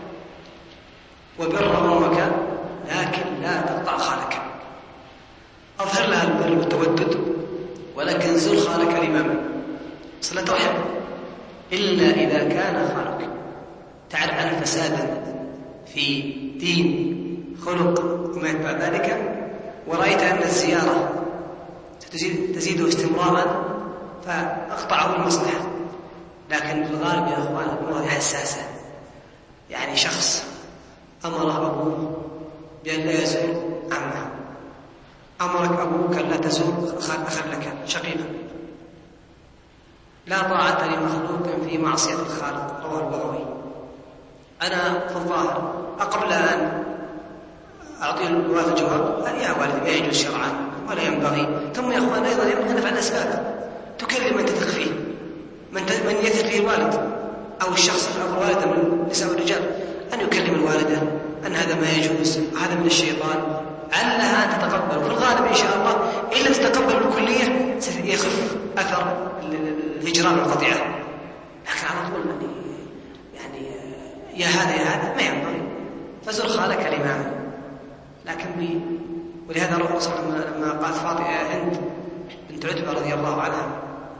وبر أمك، لكن لا تقطع خالك. أظهر لها البر والتودد، ولكن زر خالك الإمام، صلة رحم، إلا إذا كان خالك تعرف عن فسادا في دين خلق وما يتبع ذلك، ورأيت أن الزيارة تزيد, تزيد استمرارا، فأقطعه المصلحة. لكن في الغالب يا أخوان الأمور هذه حساسة. يعني شخص أمره أبوه بأن لا يزور عمه، أمرك أبوك أن لا تزور أخا لك شقيقا، لا طاعة لمخلوق في معصية الخالق. رواه البغوي. أنا في الظاهر قبل أن أعطي الوالد الجواب قال يا والد لا يجوز شرعا ولا ينبغي. ثم يا أخوان أيضا ينبغي أن نفعل الأسباب، تكلم من تثق فيه، من من يثق فيه الوالد أو الشخص أو الوالد من نساء الرجال، أن يكلم الوالدة أن هذا ما يجوز، هذا من الشيطان، علها أن تتقبل. وفي الغالب إن شاء الله إن لم تتقبل بالكلية يخف أثر الهجران والقطيعة. لكن على طول يعني, يعني يا هذا يا هذا ما ينبغي. فزر خالك الإمام. لكن بي ولهذا الرسول صلى الله عليه وسلم لما قالت فاطمة هند بنت عتبة رضي الله عنها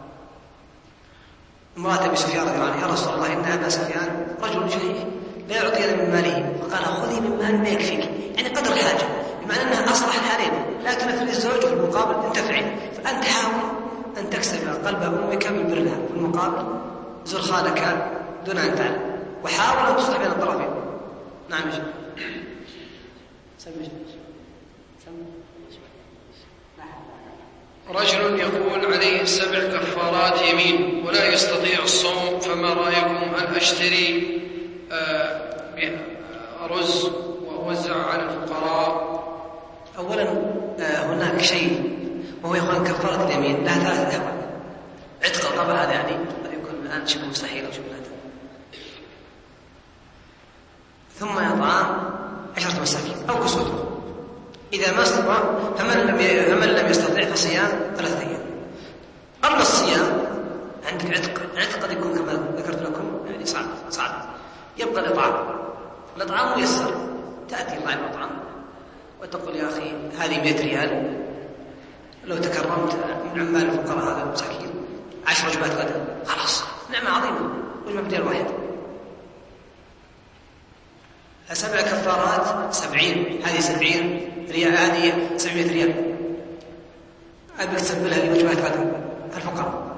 امرأة أبي سفيان رضي الله عنه: يا رسول الله إن أبا سفيان رجل جهيل لا يعطينا من ماله. فقال: خذي من مال ما يكفيك، يعني قدر الحاجة، بمعنى أنها أصلح الحالين، لا تنفذ الزوج في المقابل انتفعي. فأنت حاول أن تكسب قلب أمك من برها، في المقابل زر خالك دون أن تعلم، وحاول أن تصلح بين الطرفين. نعم يا شيخ. رجل يقول عليه سبع كفارات يمين ولا يستطيع الصوم، فما رأيكم هل أشتري رز وأوزع على الفقراء؟ أولا هناك شيء وهو يقول كفارة اليمين لا ثلاثة أحوال: عتق الرقبة، هذا يعني قد يكون الآن شبه مستحيل أو شبه نادر، ثم إطعام عشرة مساكين أو كسوتهم. إذا ما استطاع فمن لم فمن لم يستطع فصيام ثلاثة أيام. قبل الصيام عندك عتق، العتق قد يكون كما ذكرت لكم يعني صعب صعب يبقى الإطعام. الإطعام ميسر، تأتي طعام الإطعام وتقول يا أخي هذه مئة ريال، لو تكرمت من عمال الفقراء هذا المساكين عشر وجبات غدا، خلاص نعمة عظيمة، وجبة بديل واحد. سبع كفارات سبعين، هذه سبعين ريال، هذه سبعمائة ريال، أبي تسبلها لوجبات غدا الفقراء.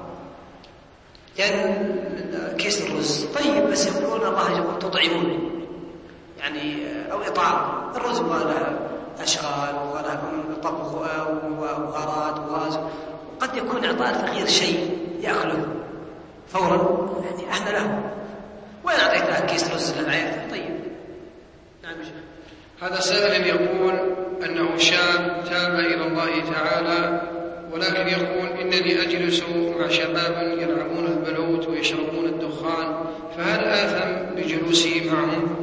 لأن كيس الرز طيب، بس يقولون الله يقول تطعمون، يعني أو إطعام. الرز وله أشغال وله طبخ وبهارات وغاز، وقد يكون إعطاء الفقير شيء يأكله فورا، يعني أحنا له. وإن أعطيته كيس رز للعائلة طيب. نعم. هذا سائل يقول أنه شاب تاب إلى الله تعالى، ولكن يقول إنني أجلس مع شباب يلعبون البلوت ويشربون الدخان، فهل آثم بجلوسي معهم؟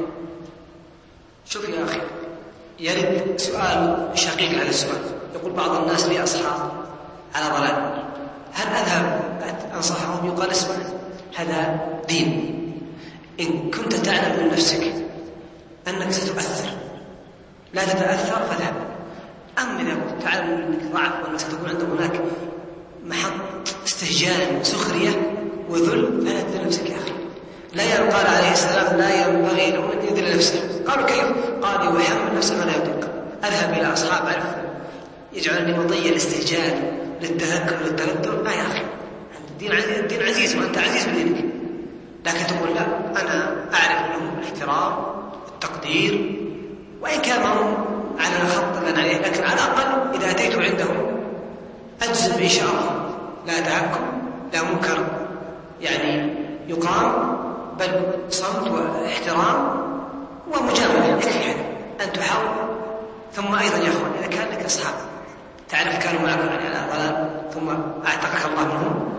شوف يا أخي، يرد سؤال شقيق على السؤال. يقول بعض الناس لي أصحاب على ضلال، هل أذهب أنصحهم؟ يقال اسمع، هذا دين. إن كنت تعلم من نفسك أنك ستؤثر لا تتأثر فاذهب. أما إذا كنت تعلم أنك ضعف وأنك ستكون عند هناك محط استهجان وسخرية وذل، فلا تذل نفسك يا أخي. لا قال عليه السلام لا ينبغي له أن يذل نفسه. قالوا كيف؟ قال ويحمل نفسه ما لا يطيق. أذهب إلى أصحاب أعرف يجعلني مطية الاستهجان للتذكر للتردد، لا يا أخي، الدين عزيز, الدين عزيز وأنت عزيز بدينك. لكن تقول لا، أنا أعرف لهم الاحترام التقدير، وإن كان هم على الخط لنا عليه، لكن على الأقل إذا أتيت عندهم أجزم إن شاء الله، لا تهكم لا منكر يعني يقام، بل صمت واحترام ومجاملة. يكفي هذا أن تحاول. ثم أيضا يا أخوان، إذا كان لك أصحاب تعرف كانوا معكم على ضلال ثم أعتقك الله منهم،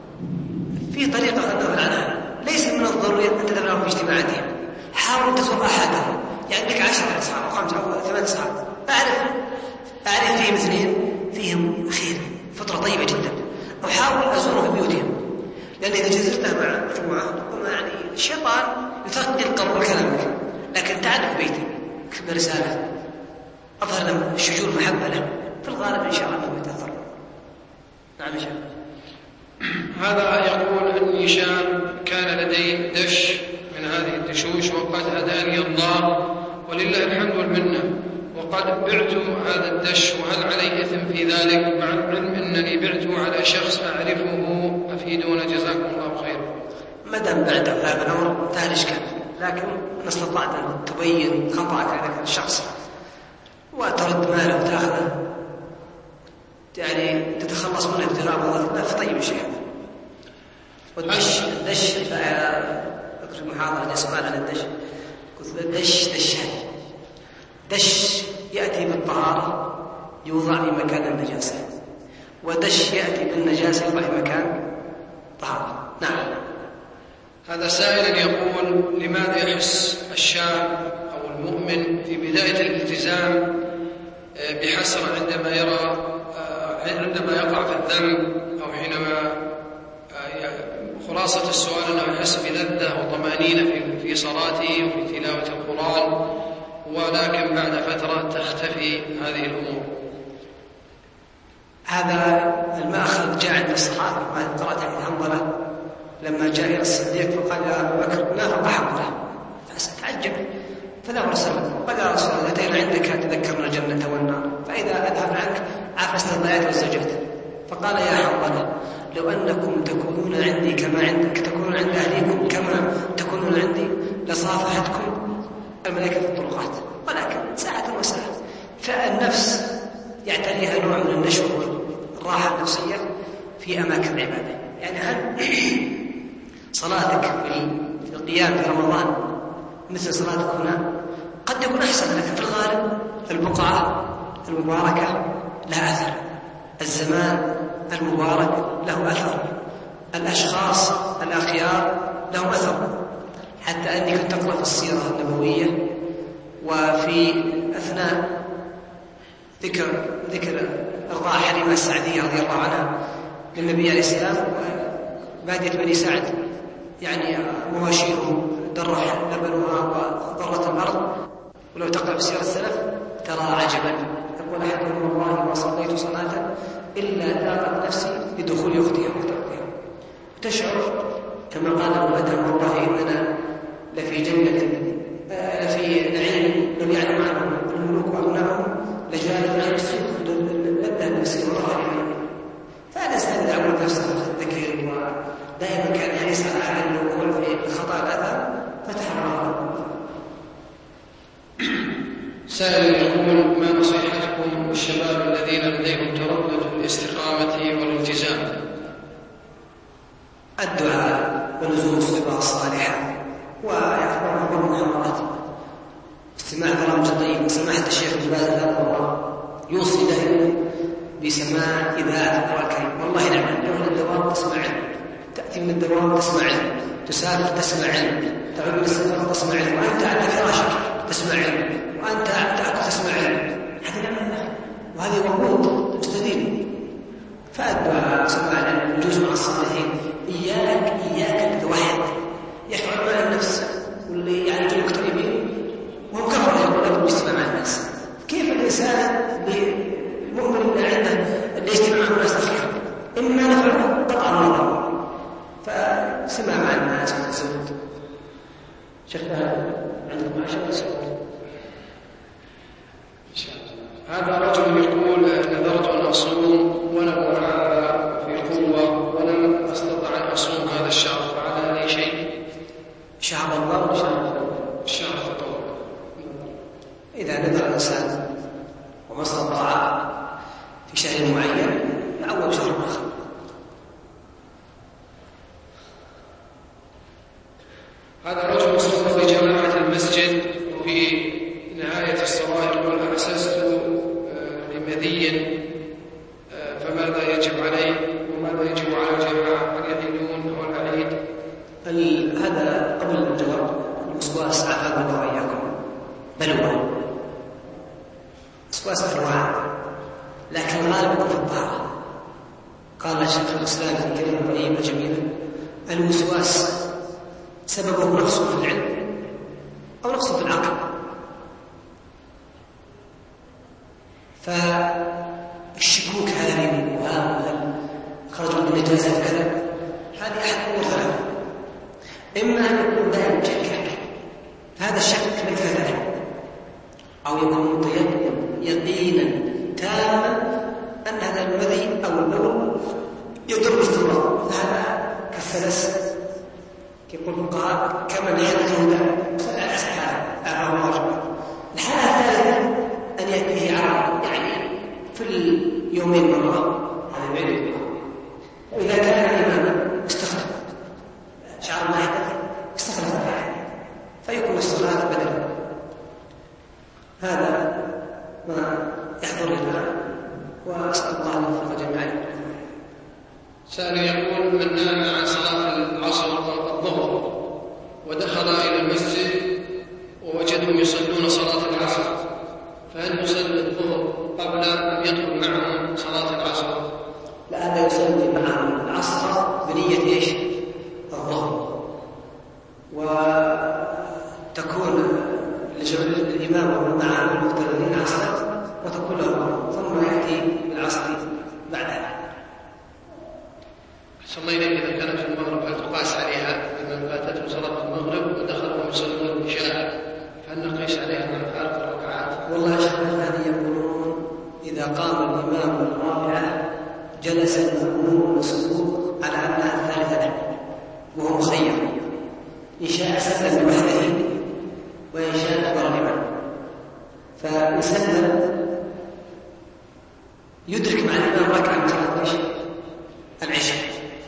في طريقة تنظر عنها، ليس من الضروري أن تذهب لهم في اجتماعاتهم. حاول تزور أحدهم، يعني لك عشرة أصحاب أو خمسة أو ثمان أصحاب، أعرف أعرف فيهم اثنين فيهم خير، فطرة طيبة جدا، أو حاول أزورهم في بيوتهم. لأن إذا جزرتها مع مجموعة ربما يعني الشيطان يثقل قبول كلامك، لكن تعال في بيتك اكتب رسالة أظهر لهم الشجور محبة له، في الغالب إن شاء الله ما يتأثر. نعم يا شيخ. هذا يقول أني شاب كان لدي دش من هذه الدشوش وقد هداني الله ولله الحمد والمنة، وقد بعت هذا الدش وهل علي إثم في ذلك مع العلم أنني بعته على شخص أعرفه أفيدونا جزاكم الله خيرا. ما دام بعت هذا الأمر فهل إشكال، لكن إن استطعت أن تبين خطأك لذلك الشخص وترد ماله وتأخذه يعني تتخلص منه ابتغاء مرضات الله فطيب شيء. والدش الدش أذكر المحاضرة سؤال عن الدش، قلت الدش دشان، دش يأتي بالطهارة يوضع في مكان النجاسة، ودش يأتي بالنجاسة يوضع في مكان طهارة. نعم. هذا سائل يقول: لماذا يحس الشاب أو المؤمن في بداية الالتزام بحسرة عندما يرى عندما يقع في الذنب، أو حينما خلاصة السؤال أنه يحس بلذة وطمأنينة في صلاته وفي تلاوة القرآن، ولكن بعد فترة تختفي هذه الأمور؟ هذا المأخذ جاء عند الصحابة، ما قرأت عن حنظلة لما جاء إلى الصديق فقال يا أبو بكر نافق حنظلة، فاستعجب فلا رسل قال يا رسول الله أتينا عندك تذكرنا الجنة والنار، فإذا أذهب عنك عفست الضيات وزجرت. فقال يا حنظلة لو أنكم تكونون عندي كما عندك تكونون عند أهليكم كما تكونون عندي لصافحتكم الملائكة في الطرقات، ولكن ساعة وساعة. فالنفس يعتريها نوع من النشوة والراحة النفسية في أماكن العبادة. يعني هل صلاتك في القيام في رمضان مثل صلاتك هنا؟ قد يكون أحسن، لكن في الغالب البقعة المباركة لها أثر، الزمان المبارك له أثر، الأشخاص الأخيار لهم أثر. حتى أني كنت أقرأ في السيرة النبوية وفي أثناء ذكر ذكر إرضاء حليمة السعدية رضي الله عنها للنبي عليه السلام بادية بني سعد، يعني مواشيهم درح لبنها وضرت الأرض، ولو تقرأ في سيرة السلف ترى عجبا، يقول أحدهم والله ما صليت صلاة إلا ذاقت نفسي بدخول أختها وتركها، تشعر كما قال أبو أدهم والله إننا لفي جنة لفي نعيم لم يعلم عنه الملوك وأبنائهم لجال عن السوق لبدا النفسي والرحمة. فالإنسان يعود نفسه الذكر ودائما كان يحرص على الوقوع في الخطأ الأذى فتحرر. سائل يقول: ما نصيحتكم للشباب الذين لديهم تردد في الاستقامة والالتزام؟ الدعاء ولزوم الصفة الصالحة ويحفظ من المحرمات، استماع برامج طيب. سماحة الشيخ ابن باز رحمه الله يوصي دائما بسماع إذاعة القرآن الكريم. والله نعم، تروح للدوام تسمع علم، تأتي من الدوام تسمع علم، تسافر تسمع علم، تعود من السفر تسمع علم، وأنت على فراشك تسمع علم، وأنت تأكل تسمع علم. هذه نعمة وهذه وقود مستديم. فالدعاء سماع العلم الجوز مع الصالحين. إياك إياك تتوحد يفعل مع النفس واللي يعني يجوا مقتربين وهم كفر يقول لك الاجتماع مع الناس. كيف الإنسان المؤمن اللي عنده اللي يجتمع مع الناس أخيرا إما نفعه قطع النظر، فسمع مع الناس وتزود. شيخنا عندكم عشرة سنوات إن شاء الله. هذا رجل يقول: نذرت أن أصوم وأنا معافى في قوة ولم أستطع أن أصوم هذا الشهر، فعلى أي شيء؟ شهر الله وشهر الشهر تطور. إذا نذر الإنسان وما استطاع في شهر معين يعوض شهر آخر. هذا رجل صلى في جماعة المسجد وفي نهاية الصلاة يقول: أحسست لمذي، فماذا يجب عليه وماذا يجب على الجماعة؟ هل يعيدون أو لا يعيد؟ هذا قبل الجواب. الوسواس عافاكم الله وإياكم بلوى، وسواس أنواع، لكن الغالب يكون في الطهارة. قال شيخ الإسلام في كلمة طيبة جميلة: الوسواس سببه نقص في العلم أو نقص في العقل. فالشكوك هذه وهل خرج من نجاسة كذا، هذه أحد أمور ثلاثة: إما أن يكون دائما شكاك، هذا الشك ليس ذلك، أو يكون متيقن يقول الفقهاء كمن حدثه ذلك صلى على حسب هذا أو واجب. الحالة الثالثة أن يأتيه عرض يعني في اليومين مرة هذا العلم. وإذا كان الإمام استخلف شعر ما حدث استخلف أحد فيكون الصلاة بدلا. هذا ما يحضر لنا وأسأل الله أن يوفق جميعا. سائل يقول من نام عن صلاة العصر والظهر ودخل إلى المسجد ووجدهم يصلون صلاة العصر فهل يصلي الظهر قبل أن يدخل معهم صلاة العصر؟ لا، هذا يصلي معهم العصر بنية إيش؟ الظهر، وتكون الإمام مع المقتدين عصرا وتكون له ثم يأتي بالعصر بعدها. صلينا إذا كانت في المغرب هل تقاس عليها لمن فاتته صلاة المغرب ودخلوا يصلون العشاء فهل نقيس عليها مع فارق الركعات؟ والله يا شيخ الذين يقولون إذا قام الإمام الرابعة جلس المأموم مسبوق على أنها الثالثة وهو مخير، إن شاء سلم لوحده وإن شاء كبر الإمام، فيسلم يدرك مع الإمام ركعة من صلاة العشاء،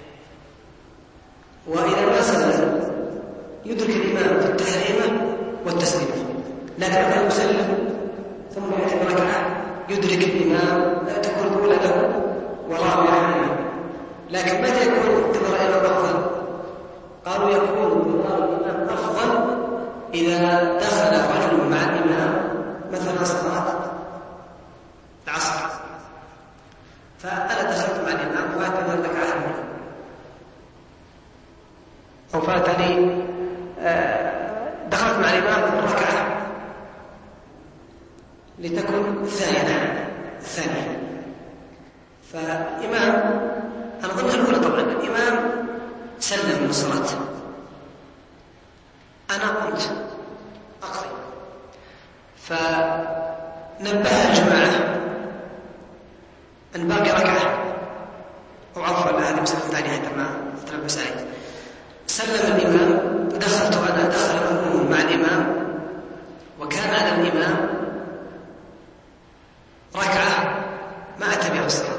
وإذا ما سلم يدرك الإمام في التحريمة والتسليمة، لكن إذا يسلم ثم يأتي بركعة يدرك الإمام لا تكون الأولى له ورابعة له. لكن متى يكون انتظار الإمام أفضل؟ قالوا يكون انتظار الإمام أفضل إذا دخل رجل مع الإمام مثلا صلاة العصر، فأنا دخلت مع الإمام فاتني ركعة أو فاتني دخلت مع الإمام ركعة لتكن الثانية الثانية فإمام أنا ضمن الأولى طبعا الإمام سلم من الصلاة، أنا قمت أقضي فنبه الجماعة أن باقي ركعة أو عفوا هذه مسألة ثانية حتى ما تلبس علي. سلم الإمام دخلت أنا دخل المأموم مع الإمام وكان على الإمام ركعة ما أتبع الصلاة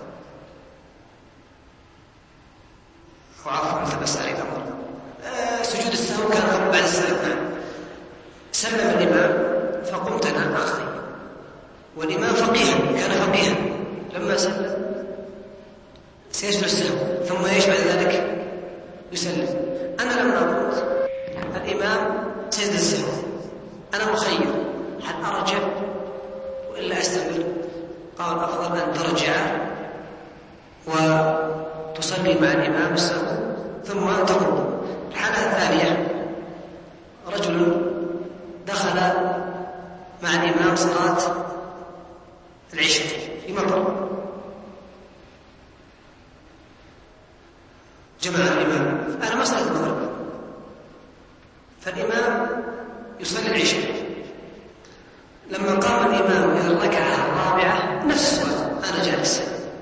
أو عفوا تلبس علي الأمر أه سجود السهو كان قبل بعد السلام. سلم الإمام فقمت أنا أقضي والإمام فقيها كان فقيها لما سلم سيسجد السهو ثم ايش بعد ذلك يسلم. أنا لما قمت الإمام سجد السهو أنا مخير هل أرجع وإلا أستمر؟ قال أفضل أن ترجع وتصلي مع الإمام السهو ثم تقوم. الحالة الثانية رجل دخل مع الإمام صلاة العشاء في مطر جمع الإمام أنا ما صليت المغرب فالإمام يصلي العشاء لما قام الإمام إلى الركعة الرابعة نفس السؤال أنا جالس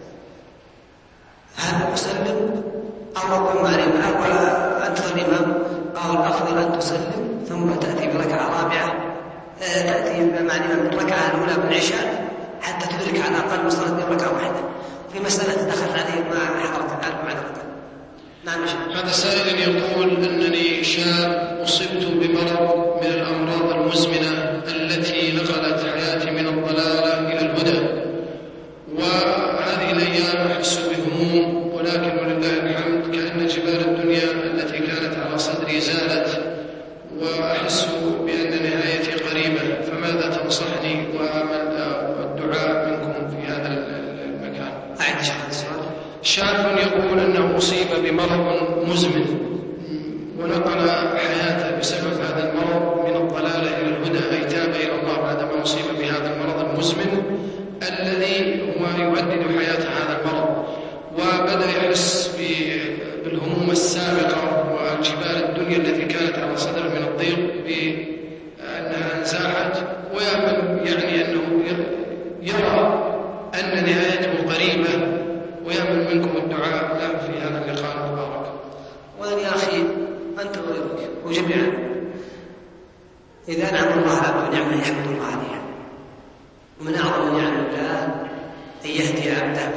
هل أسلم أو أقوم مع الإمام وأنتظر الإمام؟ قال الأفضل أن تسلم ثم تأتي بركعة رابعة تأتي مع الإمام بالركعة الأولى من العشاء حتى تدرك على الأقل مصلى بركعة واحدة. في مسألة دخلت عليه ما حضرت الآن مع الركعة. نعم. هذا سائل يقول أنني شاب أصبت بمرض من الأمراض المزمنة التي نقلت حياتي من الضلالة إلى الهدى، وهذه الأيام أحس بهموم ولكن ولله الحمد كأن جبال الدنيا التي كانت على صدري زالت وأحس بأن نهايتي قريبة، فماذا تنصحني وأمل الدعاء منكم في هذا المكان؟ أعد شهر السؤال. شاب يقول أنه أصيب بمرض مزمن ونقل حياته بسبب هذا المرض من الضلالة إلى الهدى، أي تاب إلى الله بعدما أصيب بهذا المرض المزمن الذي هو يهدد حياة هذا المرض، وبدأ يحس بالهموم السابقة وجبال الدنيا التي كانت على صدره من الضيق بأنها انزاحت، ويأمل يعني أنه يرى أن نهايته قريبة، ويأمل منكم الدعاء له في هذا اللقاء المبارك. وأنا يا أخي أنتظر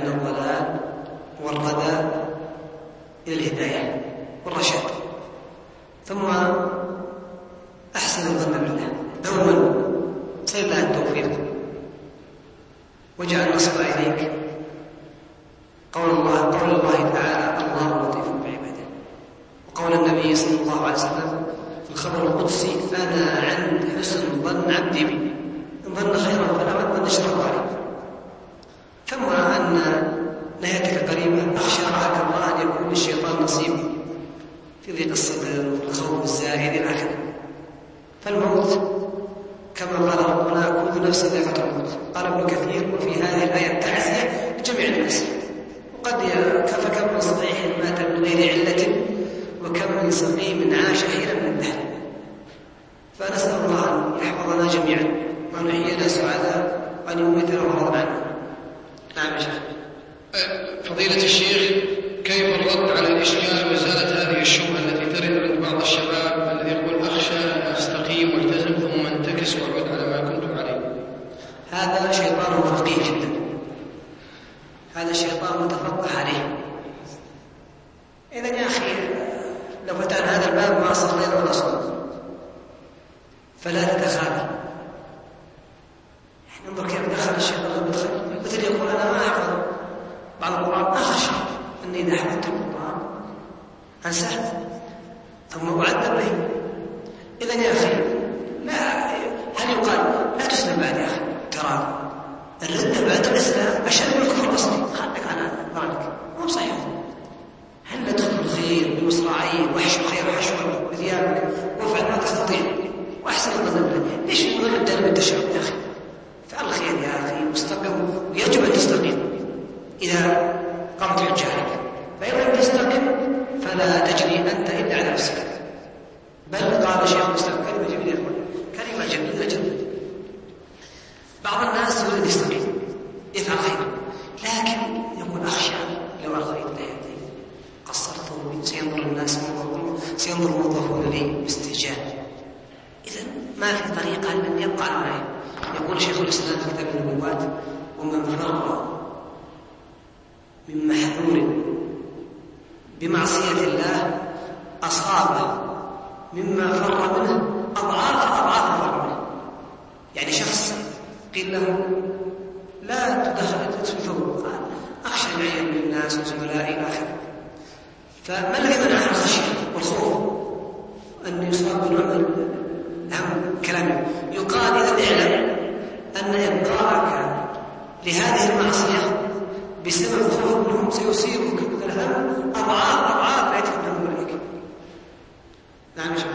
من الضلال والردى إلى الهداية والرشاد. ثم أحسن الظن بالله دوما، صل الله التوفيق واجعل نصب إليك قول الله قول الله تعالى الله لطيف بعباده، وقول النبي صلى الله عليه وسلم في الخبر القدسي أنا عند حسن ظن عبدي بي إن ظن خيرا فلا ظن شرا عليه. ثم أن نهايتك قريبة أخشى رعاك الله أن يكون للشيطان نصيب في ضيق الصدر والخوف الزائد إلى آخره. فالموت كما قال ربنا كل نفس ذائقة الموت. قال ابن كثير وفي هذه الآية تعزية لجميع الناس، وقد فكم من صحيح مات من غير علة وكم من سقيم عاش حينا من الدهر. فنسأل الله أن يحفظنا جميعا وأن يحيينا سعداء وأن يميتنا وراض عنا. نعم يا شيخ. فضيلة الشيخ، كيف الرد على الإشكال وإزالة هذه الشبهة التي ترد عند بعض الشباب الذي يقول أخشى أن أستقيم والتزم ثم انتكس وأعود على ما كنت عليه؟ هذا شيطان فقيه جدا، هذا شيطان متفقه عليه. إذا يا أخي لو فتحنا هذا الباب ما صلينا ولا صلينا، فلا تتخاذل. انظر كيف دخل الشيطان يدخل مثل يقول أنا ما أحفظ بعض القرآن، أخشى أني إذا حفظت القرآن أنسحت ثم أعذب به. إذا يا أخي لا، هل يقال لا تسلم بعد يا أخي؟ ترى الردة بعد الإسلام أشد من الكفر الأصلي. خلك على ظهرك، مو صحيح. هل تدخل الخير بمصراعين وحشو خير حشوة بثيابك وافعل ما تستطيع وأحسن الظن بالله. ليش الظن الدائم بالتشاؤم يا أخي؟ فعل خير يا أخي مستقم، ويجب أن تستقيم إذا قمت بجهلك. فإذا لم تستقم فلا تجري أنت إلا على نفسك. بل قال شيخ الإسلام كلمة جميلة، كلمة جميلة جدا. بعض الناس يريد يستقيم يفعل خير، لكن يقول أخشى لو ألقيت يدي قصرت سينظر الناس سينظر الموظفون لي باستهجان. إذا ما في طريقة أن يبقى معي. يقول شيخ الإسلام في كتاب النبوات ومن فر من محذور بمعصية الله أصاب مما فر منه أضعاف أضعاف فر منه. يعني شخص قيل له لا تدخل تدخل قال أخشى العين من الناس وزملائي إلى آخره. فما الذي منع الخشية والخوف أن يصاب بنوع من الهم كلامه؟ يقال إذا اعلم أن إبقاءك لهذه المعصية بسبب خوف منهم سيصيبك من الهم أضعاف أضعاف لا يتكلمون عليك. نعم يا شيخ.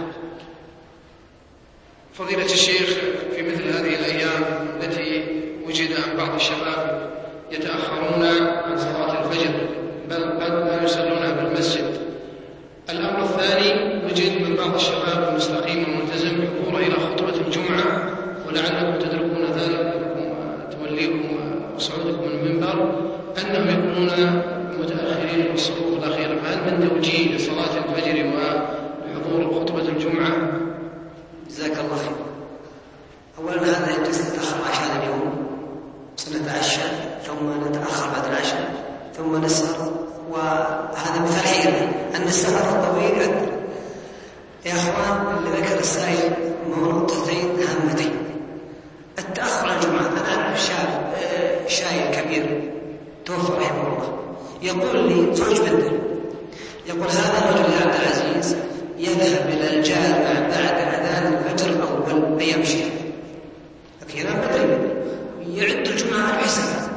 فضيلة الشيخ، في مثل هذه الأيام التي وجد أن بعض الشباب يتأخرون عن صلاة الفجر بل قد لا يصلونها بالمسجد، الأمر الثاني وجد من بعض الشباب المستقيم الملتزم حضور إلى خطبة الجمعة، ولعلكم تدركون ذلك توليكم وصعودكم من المنبر أنهم يكونون متأخرين في الصفوف الأخيرة. فهل من توجيه لصلاة الفجر وحضور خطبة الجمعة؟ جزاك الله خير. أولا هذا يجلس نتأخر عشاء اليوم، سنتعشى ثم نتأخر بعد العشاء ثم نسهر، وهذا مثال حي أن السهر الطويل يؤثر. يا أخوان، اللي ذكر السائل نقطتين هامتين. التأخر عن الجمعة، أنا أعرف شاب شايب كبير توفى رحمه الله، يقول لي زوج بنته، يقول هذا الرجل يا عبد العزيز يذهب إلى الجامع بعد أذان الفجر الأول يمشي أكيرا بدري يعد الجمعة أربع سنوات.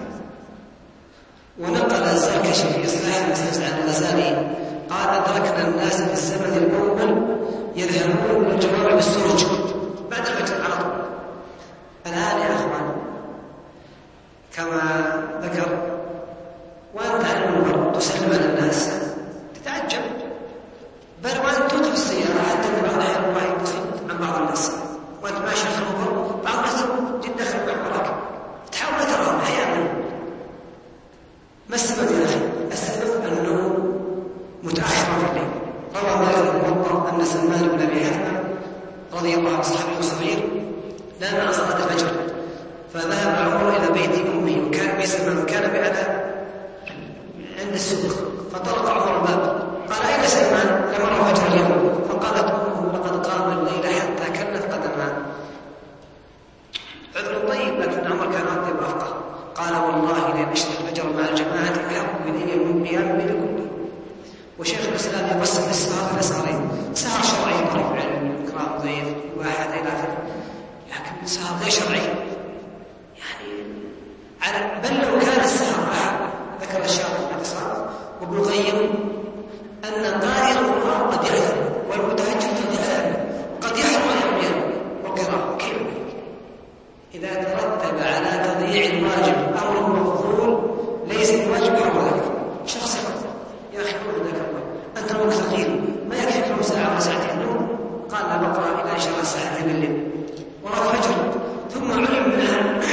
ونقل الزركشي في إصلاح المسجد عن الغزالي قال أدركنا الناس في الزمن الأول يذهبون إلى الجوامع بالسرج بعد الفجر على طول. الآن يا أخوان كما ذكر وأنت على المنبر تسلم على الناس تتعجب، بل وأنت تدخل السيارة حتى أن بعض الأحيان الله يدخل عن بعض الناس وأنت ماشي في المنبر بعض الناس جد دخل وراك تحاول لا تراهم أحيانا. ما السبب يا أخي؟ السبب أنه متأخر في الليل. روى مالك الموطأ أن سلمان بن أبي حاتم رضي الله عنه صحابي صغير نام عن صلاة الفجر، فذهب عمر إلى بيت أمه وكان بسلمان كان بأذى عند السوق، فطرق عمر الباب قال: أين سلمان؟ لم أره فجر اليوم. فقالت أمه: لقد قام الليل حتى كلت قدماه. عذر طيب، لكن عمر كان أطيب رفقه. قال: والله لأن أشهد الفجر مع الجماعة أحب إلي من قيام الليل كله. وشيخ الإسلام يقسم السهر إلى سهرين: سهر شرعي طلب علم إكرام ضيف واحد إلى آخره، لكن سهر غير شرعي يعني على بل لو كان السهر أحد. ذكر الشيخ الاعتصام وابن القيم أن قارئ القرآن قد يحذر والمتهجد قد يحذر وقد يحرم الحرية والقراءة. كيف إذا ترتب على تضييع الواجب أمر مفضول ليس الواجب حرم ذلك؟ شخص يا أخي قول ذاك الله أنت نومك ثقيل، ما يكفي كم ساعة وساعتين نوم؟ قال: لا بقرأ إلى عشر ساعات من الليل وراء الفجر. ثم علم من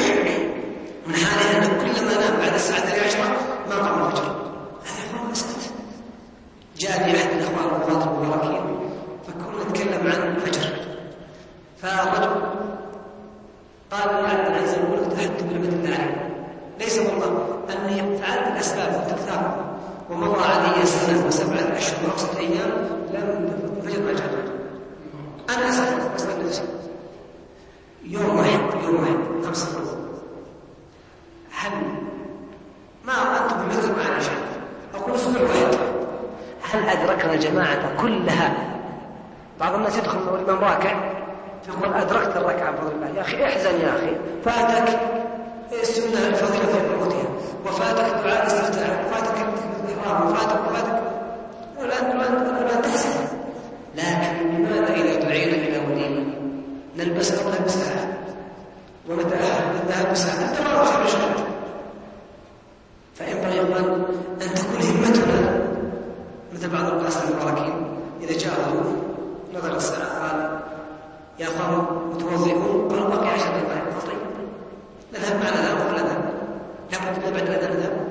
من حاله أنه كلما نام بعد الساعة العاشرة ما قام الفجر. هذا هو مسألة. جاء لي أحد الأخوان الرواة المباركين فكنا نتكلم عن الفجر، فالرجل قال: لا أنا عايز أقول لك تحدث بنعمة الله عليه، ليس والله أني فعلت الأسباب والتكثار ومضى علي سنة وسبعة أشهر وخمسة أيام لم الفجر ما جاء. أنا أسأل أسأل نفسي يوم واحد يوم واحد خمسة مرات، هل ما أنتم بمثل معنا شيء؟ أقول أسبوع واحد، هل أدركنا الجماعة كلها؟ بعض الناس يدخل والإمام راكع يقول: أدركت الركعة بفضل الله. يا أخي احزن يا أخي، فاتك السنة الفضيلة في وقتها، وفاتك دعاء الاستفتاح، وفاتك الإحرام، وفاتك وفاتك والآن الآن تحسن. لكن لماذا إذا دعينا إلى وليمة نلبس قبل بساعة ونتأهل للذهاب بساعة؟ أنت ما أخرج شغلك. فينبغي أن تكون همتنا مثل بعض القاسم المباركين إذا جاء ضيوف نظر الساعة قال: يا قوم متوضئون؟ قالوا: باقي عشر دقائق. طيب نذهب معنا ذهب ولا ذهب؟ لابد من بعد الأذان نذهب.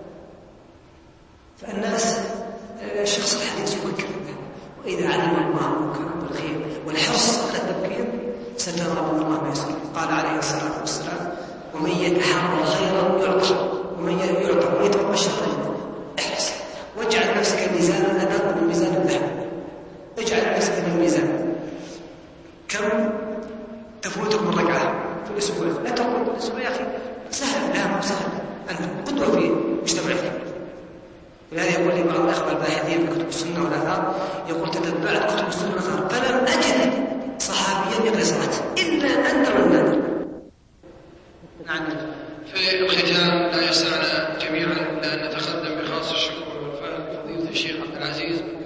فالناس الشخص الحديث يفكر، وإذا علم الله منكرا بالخير والحرص على التبكير سترى أن الله ما يسر. قال عليه الصلاة والسلام: ومن يتحرى خيرا يعطى ومن يعطى ويتوب الشر احرص واجعل نفسك ميزانا أدق من ميزان الذهب. اجعل نفسك في الميزان. كم تفوتك من ركعة في الأسبوع؟ لا تقول الأسبوع يا أخي سهل، لا مو سهل، أنت قدوة في مجتمعك. ولهذا يقول لي بعض الأخوة الباحثين في كتب السنة والآثار، يقول: تتبعت كتب السنة والآثار فلم أجد صحابيا يقرأ صلاة إلا أنت والنادر. نعم. في الختام لا يسعنا جميعا إلا أن نتقدم بخاص الشكر والوفاء لفضيلة الشيخ عبد العزيز